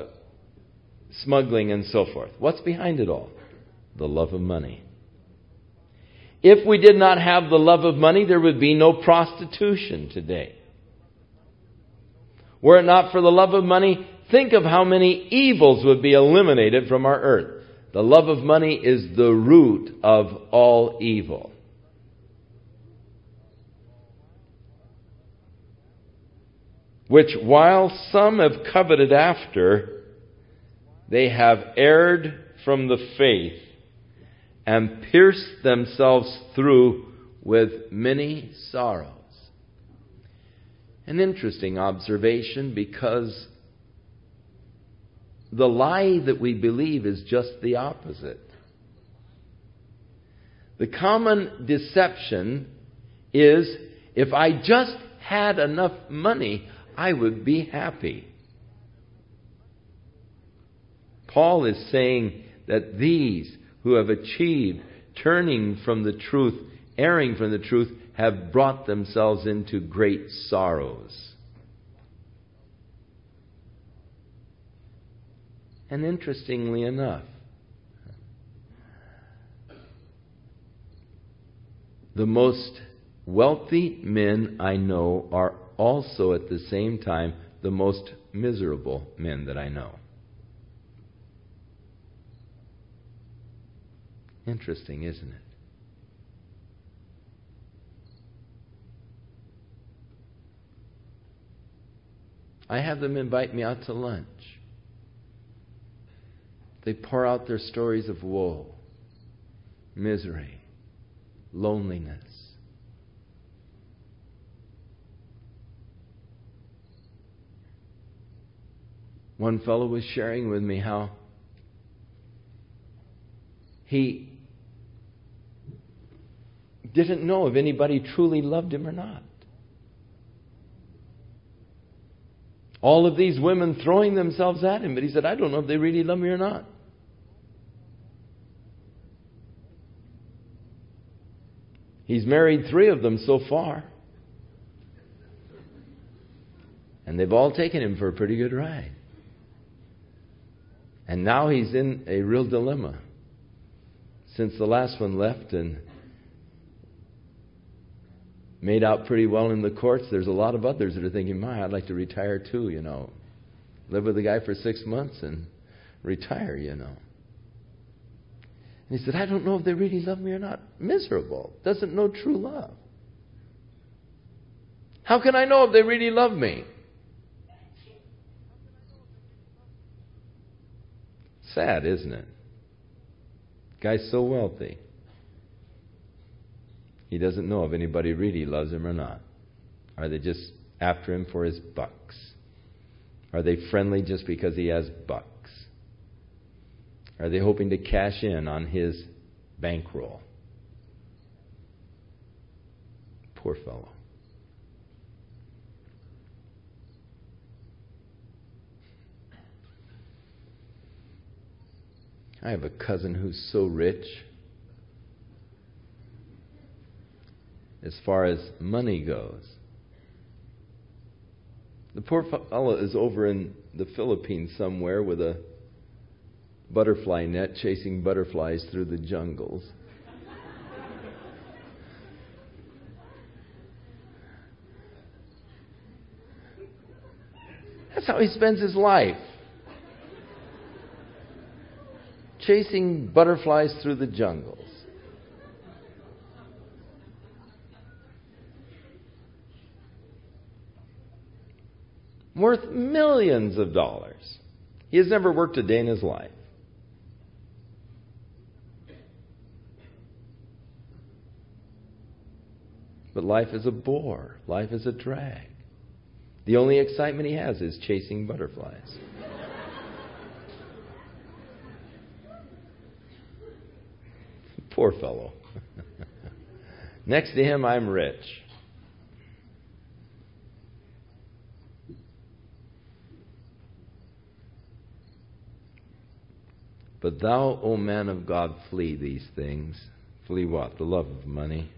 Speaker 1: smuggling and so forth? What's behind it all? The love of money. If we did not have the love of money, there would be no prostitution today. Were it not for the love of money, think of how many evils would be eliminated from our earth. The love of money is the root of all evil. Which while some have coveted after, they have erred from the faith and pierced themselves through with many sorrows. An interesting observation, because the lie that we believe is just the opposite. The common deception is, if I just had enough money, I would be happy. Paul is saying that these who have achieved turning from the truth, erring from the truth, have brought themselves into great sorrows. And interestingly enough, the most wealthy men I know are also at the same time the most miserable men that I know. Interesting, isn't it? I have them invite me out to lunch. They pour out their stories of woe, misery, loneliness. One fellow was sharing with me how he didn't know if anybody truly loved him or not. All of these women throwing themselves at him, but he said, I don't know if they really love me or not. He's married three of them so far. And they've all taken him for a pretty good ride. And now he's in a real dilemma. Since the last one left and made out pretty well in the courts, there's a lot of others that are thinking, my, I'd like to retire too, you know. Live with the guy for six months and retire, you know. And he said, I don't know if they really love me or not. Miserable. Doesn't know true love. How can I know if they really love me? Sad, isn't it? Guy's so wealthy. He doesn't know if anybody really loves him or not. Are they just after him for his bucks? Are they friendly just because he has bucks? Are they hoping to cash in on his bankroll? Poor fellow. I have a cousin who's so rich. As far as money goes. The poor fellow is over in the Philippines somewhere with a butterfly net chasing butterflies through the jungles. That's how he spends his life. Chasing butterflies through the jungles. Worth millions of dollars. He has never worked a day in his life. But life is a bore. Life is a drag. The only excitement he has is chasing butterflies. Poor fellow. Next to him, I'm rich. But thou, O man of God, flee these things. Flee what? The love of money.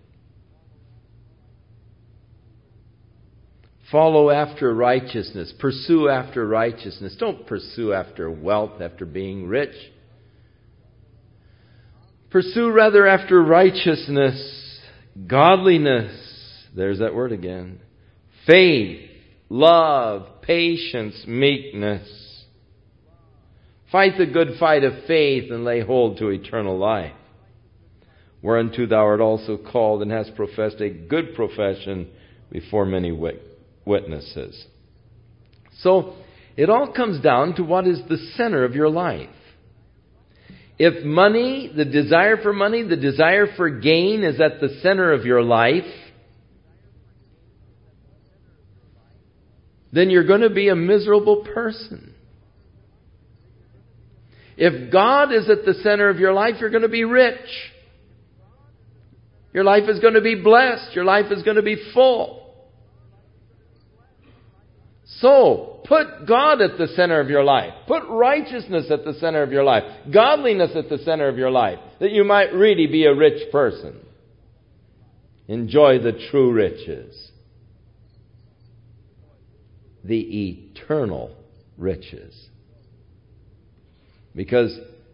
Speaker 1: Follow after righteousness. Pursue after righteousness. Don't pursue after wealth, after being rich. Pursue rather after righteousness, godliness, there's that word again, faith, love, patience, meekness. Fight the good fight of faith and lay hold to eternal life, whereunto thou art also called and hast professed a good profession before many witnesses. So, it all comes down to what is the center of your life. If money, the desire for money, the desire for gain is at the center of your life, then you're going to be a miserable person. If God is at the center of your life, you're going to be rich. Your life is going to be blessed. Your life is going to be full. So, put God at the center of your life. Put righteousness at the center of your life. Godliness at the center of your life. That you might really be a rich person. Enjoy the true riches. The eternal riches. Because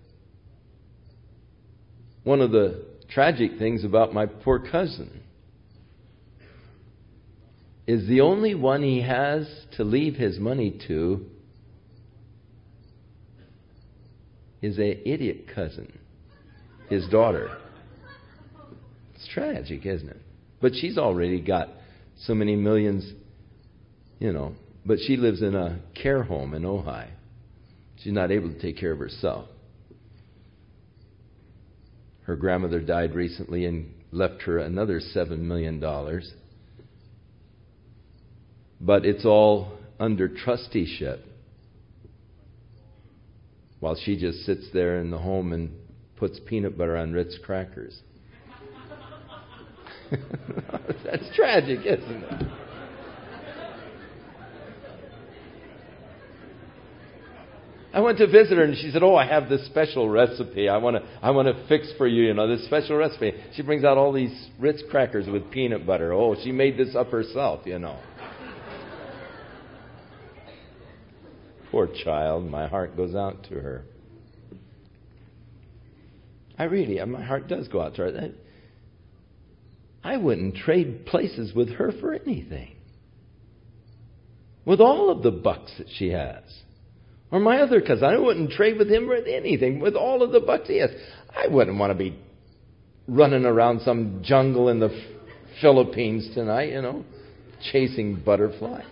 Speaker 1: one of the tragic things about my poor cousin is the only one he has to leave his money to is an idiot cousin, his daughter. It's tragic, isn't it? But she's already got so many millions, you know, but she lives in a care home in Ojai. She's not able to take care of herself. Her grandmother died recently and left her another seven million dollars. But it's all under trusteeship. While she just sits there in the home and puts peanut butter on Ritz crackers. That's tragic, isn't it? I went to visit her and she said, "Oh, I have this special recipe. I want to I want to fix for you, you know, this special recipe." She brings out all these Ritz crackers with peanut butter. Oh, she made this up herself, you know. Poor child, my heart goes out to her. I really, my heart does go out to her. I wouldn't trade places with her for anything. With all of the bucks that she has. Or my other cousin, I wouldn't trade with him for anything. With all of the bucks he has. I wouldn't want to be running around some jungle in the Philippines tonight, you know, chasing butterflies.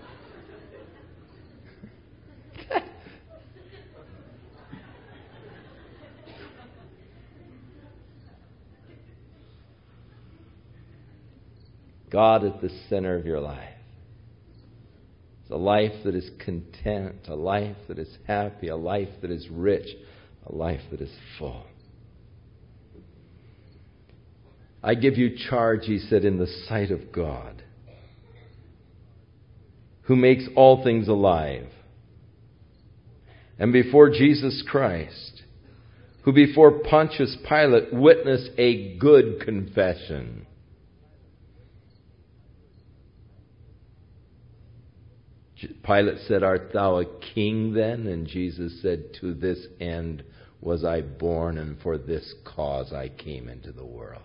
Speaker 1: God at the center of your life. It's a life that is content, a life that is happy, a life that is rich, a life that is full. I give you charge, he said, in the sight of God, who makes all things alive, and before Jesus Christ, who before Pontius Pilate witnessed a good confession. Pilate said, "Art thou a king then?" And Jesus said, "To this end was I born, and for this cause I came into the world."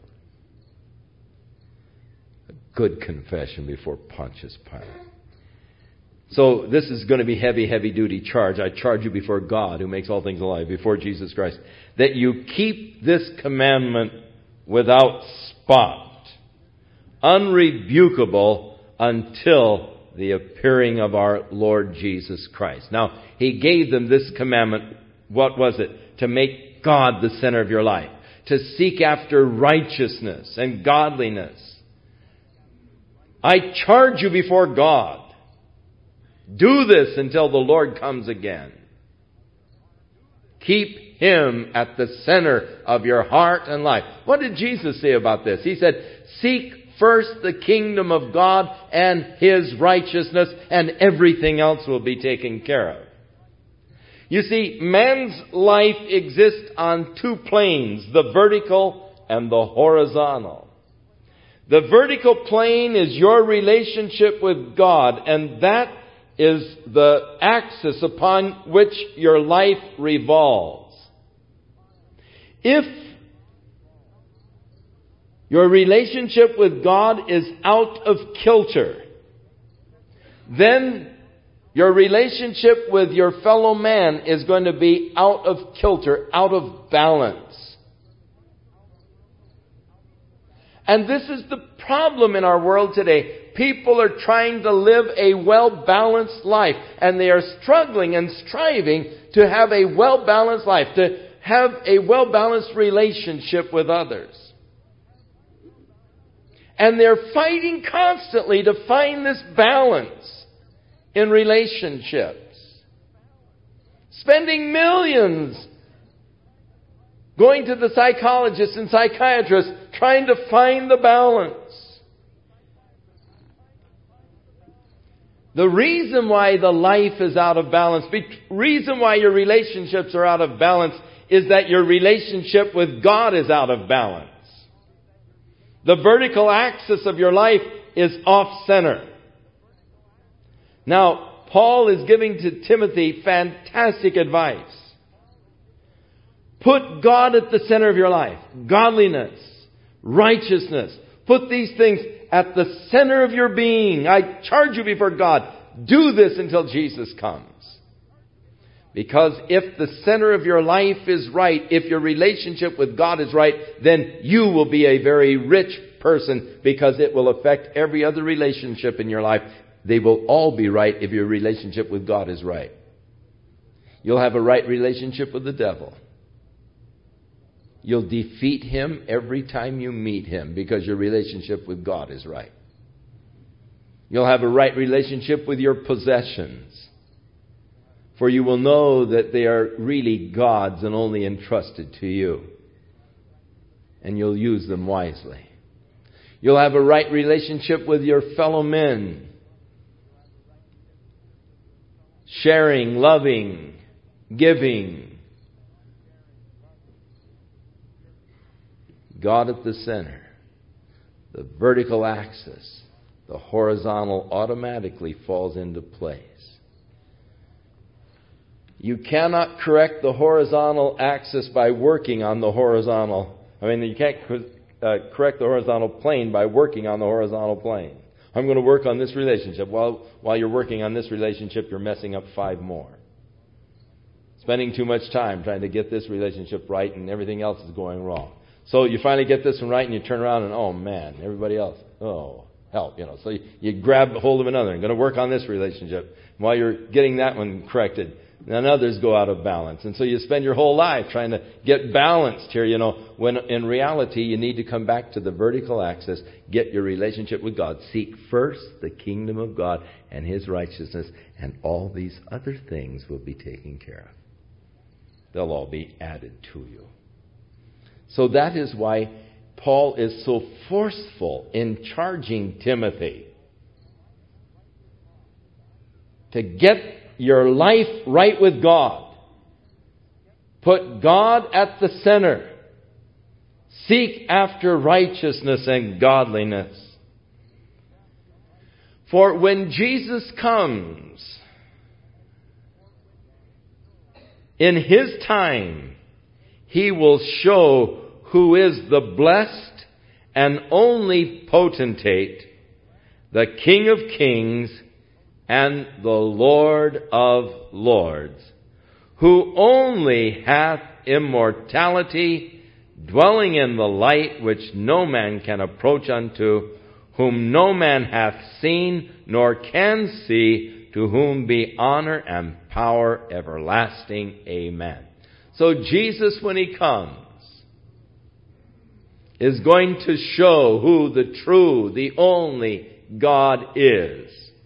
Speaker 1: A good confession before Pontius Pilate. So this is going to be heavy, heavy duty charge. I charge you before God, who makes all things alive, before Jesus Christ, that you keep this commandment without spot, unrebukable until the appearing of our Lord Jesus Christ. Now, he gave them this commandment. What was it? To make God the center of your life. To seek after righteousness and godliness. I charge you before God. Do this until the Lord comes again. Keep Him at the center of your heart and life. What did Jesus say about this? He said, "Seek first the kingdom of God and His righteousness, and everything else will be taken care of." You see, man's life exists on two planes, the vertical and the horizontal. The vertical plane is your relationship with God, and that is the axis upon which your life revolves. If your relationship with God is out of kilter, then your relationship with your fellow man is going to be out of kilter, out of balance. And this is the problem in our world today. People are trying to live a well-balanced life, and they are struggling and striving to have a well-balanced life, to have a well-balanced relationship with others. And they're fighting constantly to find this balance in relationships. Spending millions going to the psychologists and psychiatrists trying to find the balance. The reason why the life is out of balance, the reason why your relationships are out of balance, is that your relationship with God is out of balance. The vertical axis of your life is off center. Now, Paul is giving to Timothy fantastic advice. Put God at the center of your life. Godliness, righteousness. Put these things at the center of your being. I charge you before God, do this until Jesus comes. Because if the center of your life is right, if your relationship with God is right, then you will be a very rich person, because it will affect every other relationship in your life. They will all be right if your relationship with God is right. You'll have a right relationship with the devil. You'll defeat him every time you meet him because your relationship with God is right. You'll have a right relationship with your possessions, for you will know that they are really God's and only entrusted to you. And you'll use them wisely. You'll have a right relationship with your fellow men. Sharing, loving, giving. God at the center. The vertical axis. The horizontal automatically falls into place. You cannot correct the horizontal axis by working on the horizontal. I mean, you can't uh, correct the horizontal plane by working on the horizontal plane. I'm going to work on this relationship. While, while you're working on this relationship, you're messing up five more. Spending too much time trying to get this relationship right, and everything else is going wrong. So you finally get this one right, and you turn around and, oh man, everybody else, oh, help, you know. So you, you grab hold of another. I'm going to work on this relationship. While you're getting that one corrected, then others go out of balance. And so you spend your whole life trying to get balanced here, you know, when in reality you need to come back to the vertical axis, get your relationship with God. Seek first the kingdom of God and His righteousness, and all these other things will be taken care of. They'll all be added to you. So that is why Paul is so forceful in charging Timothy to get your life right with God. Put God at the center. Seek after righteousness and godliness. For when Jesus comes, in His time, He will show who is the blessed and only potentate, the King of kings and the Lord of lords, who only hath immortality, dwelling in the light which no man can approach unto, whom no man hath seen nor can see, to whom be honor and power everlasting. Amen. So Jesus, when He comes, is going to show who the true, the only God is.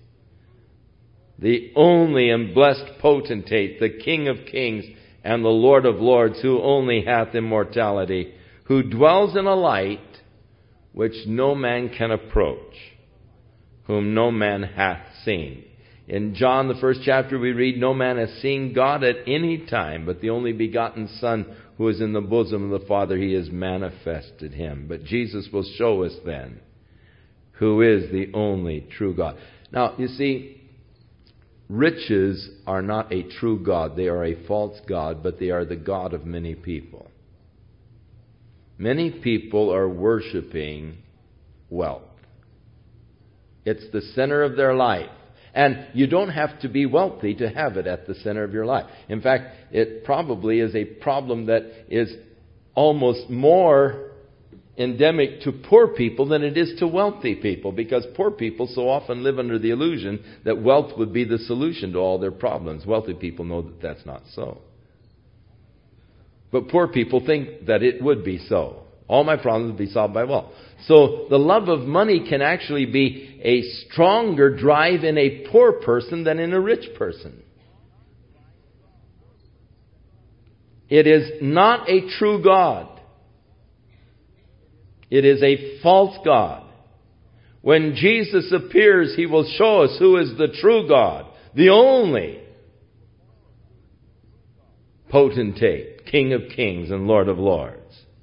Speaker 1: The only and blessed potentate, the King of kings and the Lord of lords, who only hath immortality, who dwells in a light which no man can approach, whom no man hath seen. In John, the first chapter, we read, no man has seen God at any time, but the only begotten Son, who is in the bosom of the Father, He has manifested Him. But Jesus will show us then who is the only true God. Now, you see, riches are not a true God. They are a false God, but they are the God of many people. Many people are worshiping wealth. It's the center of their life. And you don't have to be wealthy to have it at the center of your life. In fact, it probably is a problem that is almost more endemic to poor people than it is to wealthy people, because poor people so often live under the illusion that wealth would be the solution to all their problems. Wealthy people know that that's not so. But poor people think that it would be so. All my problems would be solved by wealth. So the love of money can actually be a stronger drive in a poor person than in a rich person. It is not a true God. It is a false God. When Jesus appears, He will show us who is the true God, the only potentate, King of kings and Lord of lords.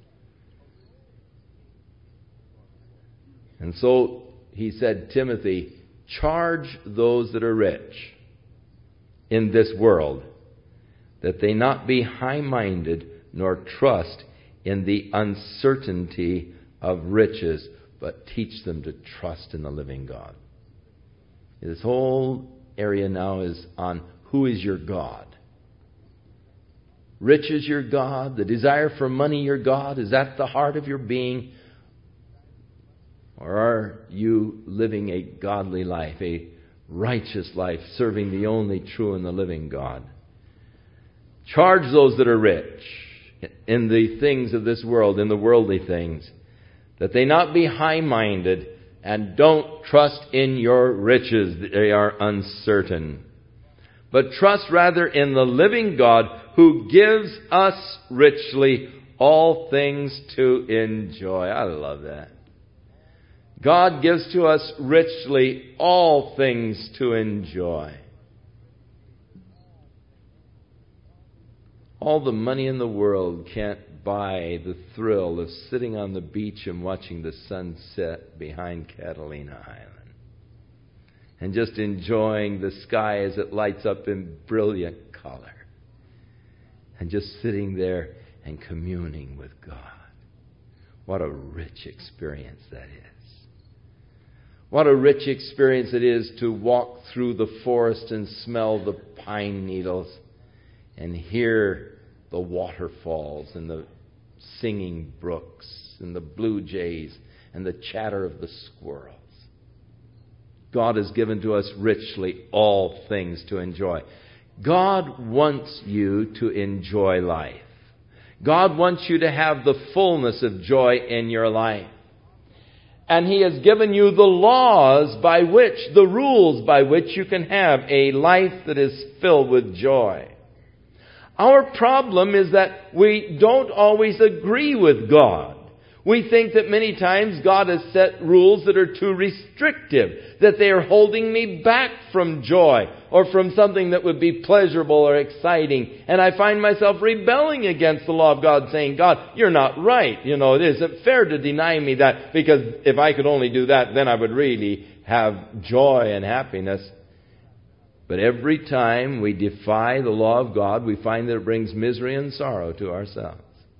Speaker 1: And so he said, Timothy, charge those that are rich in this world that they not be high-minded nor trust in the uncertainty of riches, but teach them to trust in the living God. This whole area now is on who is your God. Riches your God, the desire for money your God. Is that the heart of your being? Or are you living a godly life, a righteous life, serving the only true and the living God? Charge those that are rich in the things of this world, in the worldly things, that they not be high-minded and don't trust in your riches. They are uncertain. But trust rather in the living God who gives us richly all things to enjoy. I love that. God gives to us richly all things to enjoy. All the money in the world can't buy the thrill of sitting on the beach and watching the sun set behind Catalina Island. And just enjoying the sky as it lights up in brilliant color. And just sitting there and communing with God. What a rich experience that is. What a rich experience it is to walk through the forest and smell the pine needles and hear the waterfalls and the singing brooks and the blue jays and the chatter of the squirrels. God has given to us richly all things to enjoy. God wants you to enjoy life. God wants you to have the fullness of joy in your life. And He has given you the laws by which, the rules by which you can have a life that is filled with joy. Our problem is that we don't always agree with God. We think that many times God has set rules that are too restrictive, that they are holding me back from joy or from something that would be pleasurable or exciting. And I find myself rebelling against the law of God, saying, God, you're not right. You know, it isn't fair to deny me that, because if I could only do that, then I would really have joy and happiness. But every time we defy the law of God, we find that it brings misery and sorrow to ourselves.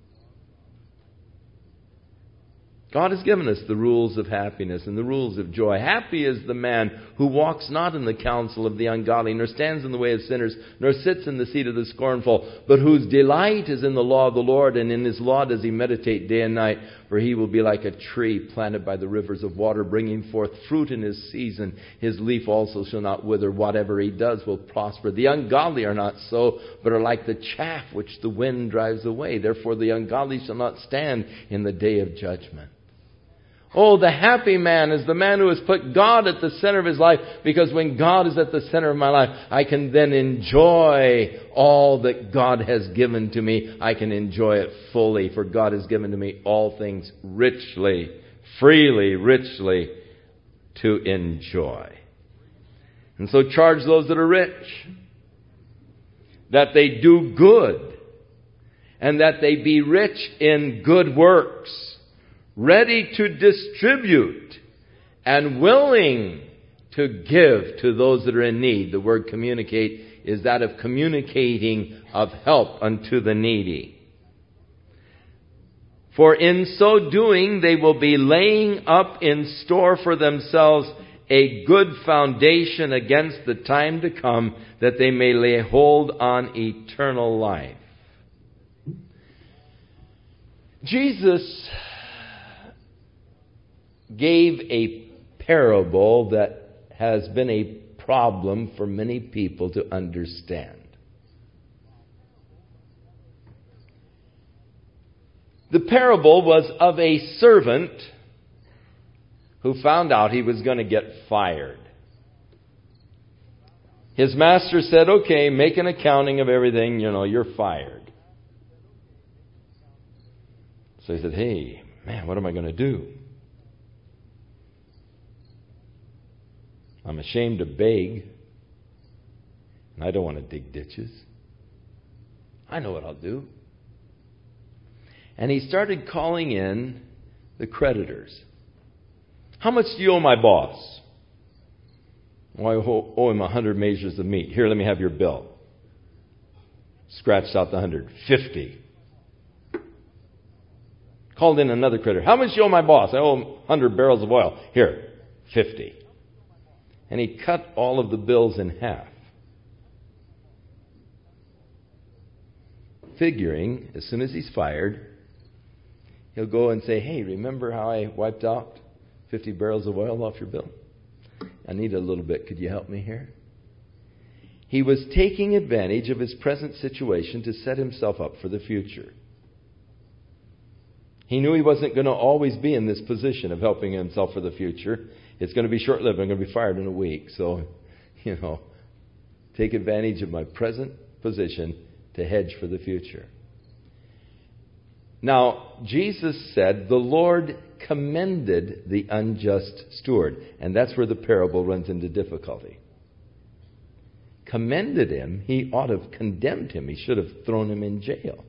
Speaker 1: God has given us the rules of happiness and the rules of joy. Happy is the man who walks not in the counsel of the ungodly, nor stands in the way of sinners, nor sits in the seat of the scornful, but whose delight is in the law of the Lord, and in His law does he meditate day and night. For he will be like a tree planted by the rivers of water, bringing forth fruit in his season. His leaf also shall not wither. Whatever he does will prosper. The ungodly are not so, but are like the chaff which the wind drives away. Therefore the ungodly shall not stand in the day of judgment. Oh, the happy man is the man who has put God at the center of his life, because when God is at the center of my life, I can then enjoy all that God has given to me. I can enjoy it fully, for God has given to me all things richly, freely, richly to enjoy. And so charge those that are rich that they do good, and that they be rich in good works, ready to distribute, and willing to give to those that are in need. The word communicate is that of communicating of help unto the needy. For in so doing they will be laying up in store for themselves a good foundation against the time to come, that they may lay hold on eternal life. Jesus gave a parable that has been a problem for many people to understand. The parable was of a servant who found out he was going to get fired. His master said, okay, make an accounting of everything, you know, you're fired. So he said, hey, man, what am I going to do? I'm ashamed to beg, and I don't want to dig ditches. I know what I'll do. And he started calling in the creditors. How much do you owe my boss? Well, I owe him a hundred measures of meat. Here, let me have your bill. Scratched out the hundred. Fifty. Called in another creditor. How much do you owe my boss? I owe him a hundred barrels of oil. Here, fifty. And he cut all of the bills in half. Figuring, as soon as he's fired, he'll go and say, hey, remember how I wiped out fifty barrels of oil off your bill? I need a little bit. Could you help me here? He was taking advantage of his present situation to set himself up for the future. He knew he wasn't going to always be in this position of helping himself for the future. It's going to be short-lived. I'm going to be fired in a week. So, you know, take advantage of my present position to hedge for the future. Now, Jesus said, the Lord commended the unjust steward. And that's where the parable runs into difficulty. Commended him, he ought to have condemned him. He should have thrown him in jail.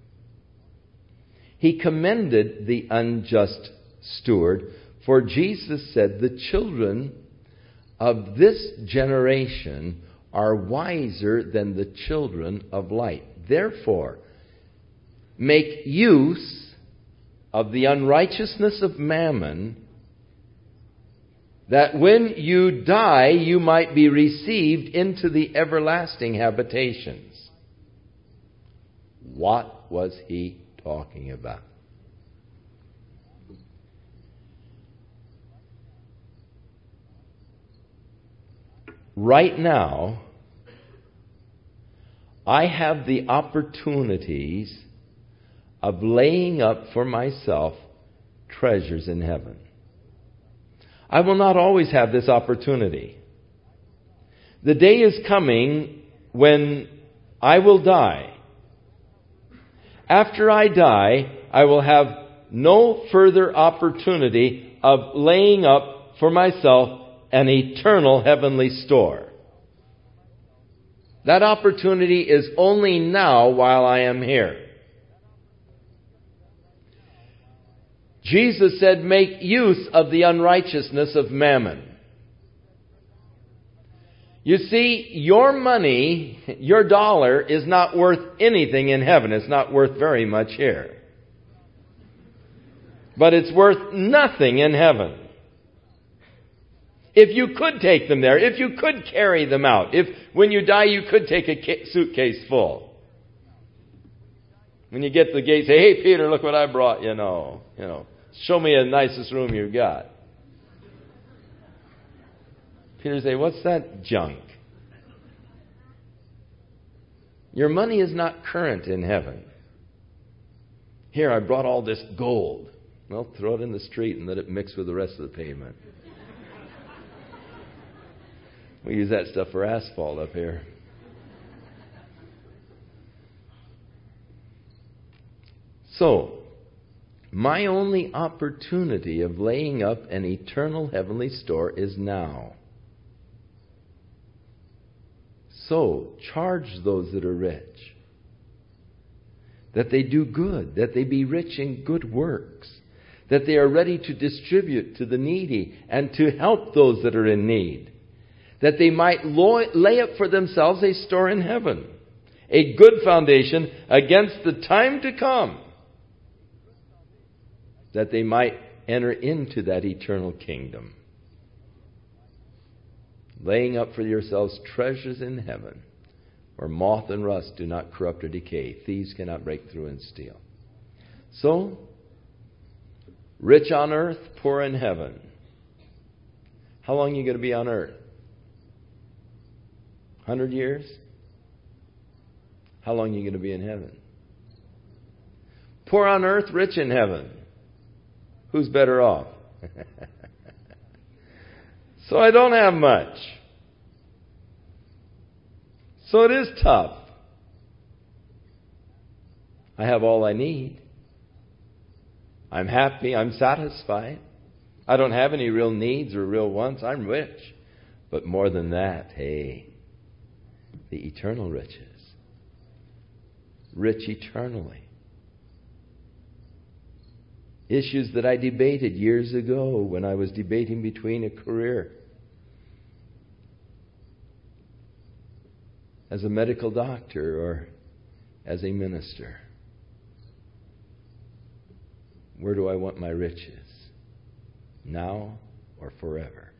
Speaker 1: He commended the unjust steward, for Jesus said, the children of this generation are wiser than the children of light. Therefore, make use of the unrighteousness of mammon, that when you die, you might be received into the everlasting habitations. What was he talking about? Right now, I have the opportunities of laying up for myself treasures in heaven. I will not always have this opportunity. The day is coming when I will die. After I die, I will have no further opportunity of laying up for myself an eternal heavenly store. That opportunity is only now while I am here. Jesus said, make use of the unrighteousness of mammon. You see, your money, your dollar, is not worth anything in heaven. It's not worth very much here. But it's worth nothing in heaven. If you could take them there, if you could carry them out, if when you die you could take a suitcase full. When you get to the gate, say, hey, Peter, look what I brought, you know. You know, show me the nicest room you've got. Peter say, what's that junk? Your money is not current in heaven. Here, I brought all this gold. Well, throw it in the street and let it mix with the rest of the pavement. We use that stuff for asphalt up here. So, my only opportunity of laying up an eternal heavenly store is now. So, charge those that are rich, that they do good, that they be rich in good works, that they are ready to distribute to the needy and to help those that are in need, that they might lay up for themselves a store in heaven, a good foundation against the time to come. that they might enter into that eternal kingdom, laying up for yourselves treasures in heaven, where moth and rust do not corrupt or decay, thieves cannot break through and steal. So, rich on earth, poor in heaven. How long are you going to be on earth? Hundred years? How long are you going to be in heaven? Poor on earth, rich in heaven. Who's better off? So I don't have much. So it is tough. I have all I need. I'm happy. I'm satisfied. I don't have any real needs or real wants. I'm rich. But more than that, hey, the eternal riches. Rich eternally. Issues that I debated years ago when I was debating between a career as a medical doctor or as a minister. Where do I want my riches? Now or forever?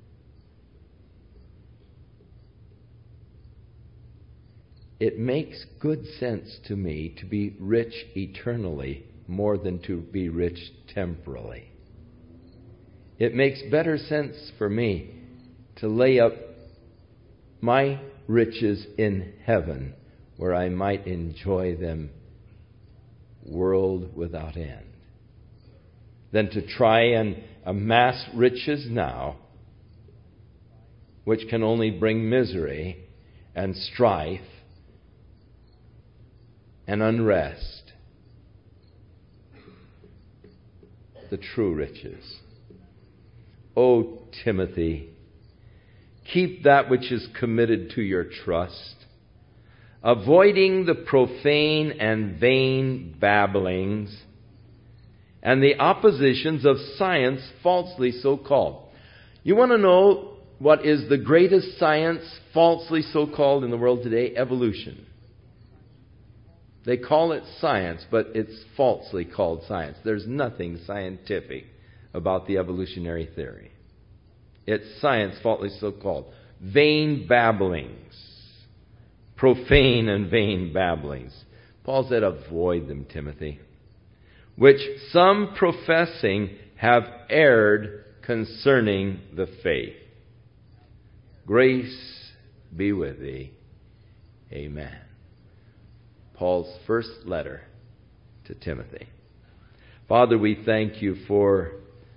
Speaker 1: It makes good sense to me to be rich eternally more than to be rich temporally. It makes better sense for me to lay up my riches in heaven where I might enjoy them world without end than to try and amass riches now which can only bring misery and strife and unrest. The true riches. O Timothy, keep that which is committed to your trust, avoiding the profane and vain babblings and the oppositions of science falsely so called. You want to know what is the greatest science falsely so called in the world today? Evolution. They call it science, but it's falsely called science. There's nothing scientific about the evolutionary theory. It's science falsely so called. Vain babblings. Profane and vain babblings. Paul said, avoid them, Timothy. Which some professing have erred concerning the faith. Grace be with thee. Amen. Paul's first letter to Timothy. Father, we thank you for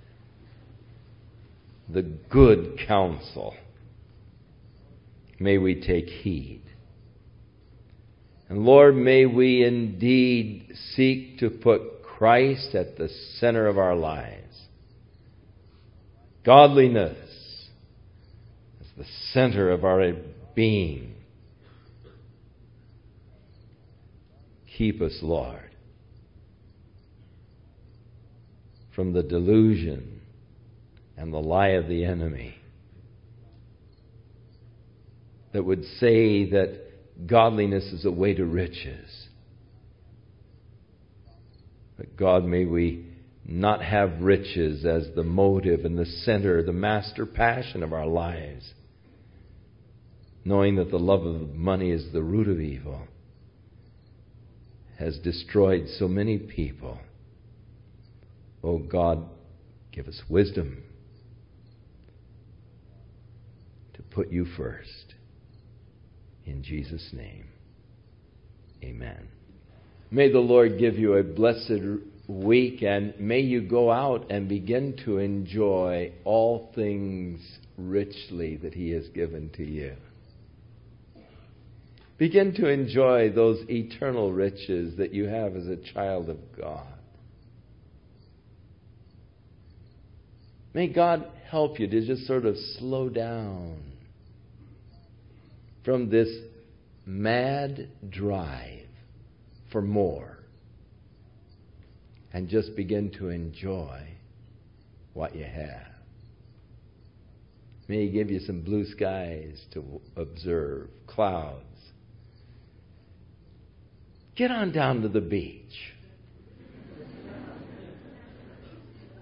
Speaker 1: the good counsel. May we take heed. And Lord, may we indeed seek to put Christ at the center of our lives. Godliness as the center of our being. Keep us, Lord, from the delusion and the lie of the enemy that would say that godliness is a way to riches. But God, may we not have riches as the motive and the center, the master passion of our lives, knowing that the love of money is the root of evil, has destroyed so many people. Oh God, give us wisdom to put you first. In Jesus' name, amen. May the Lord give you a blessed week, and may you go out and begin to enjoy all things richly that He has given to you. Begin to enjoy those eternal riches that you have as a child of God. May God help you to just sort of slow down from this mad drive for more and just begin to enjoy what you have. May He give you some blue skies to observe, clouds. Get on down to the beach.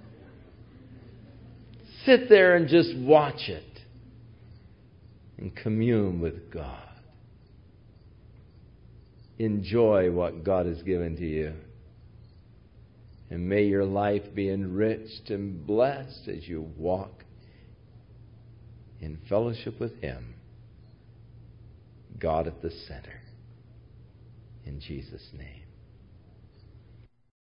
Speaker 1: Sit there and just watch it and commune with God. Enjoy what God has given to you. And may your life be enriched and blessed as you walk in fellowship with Him. God at the center. In Jesus' name.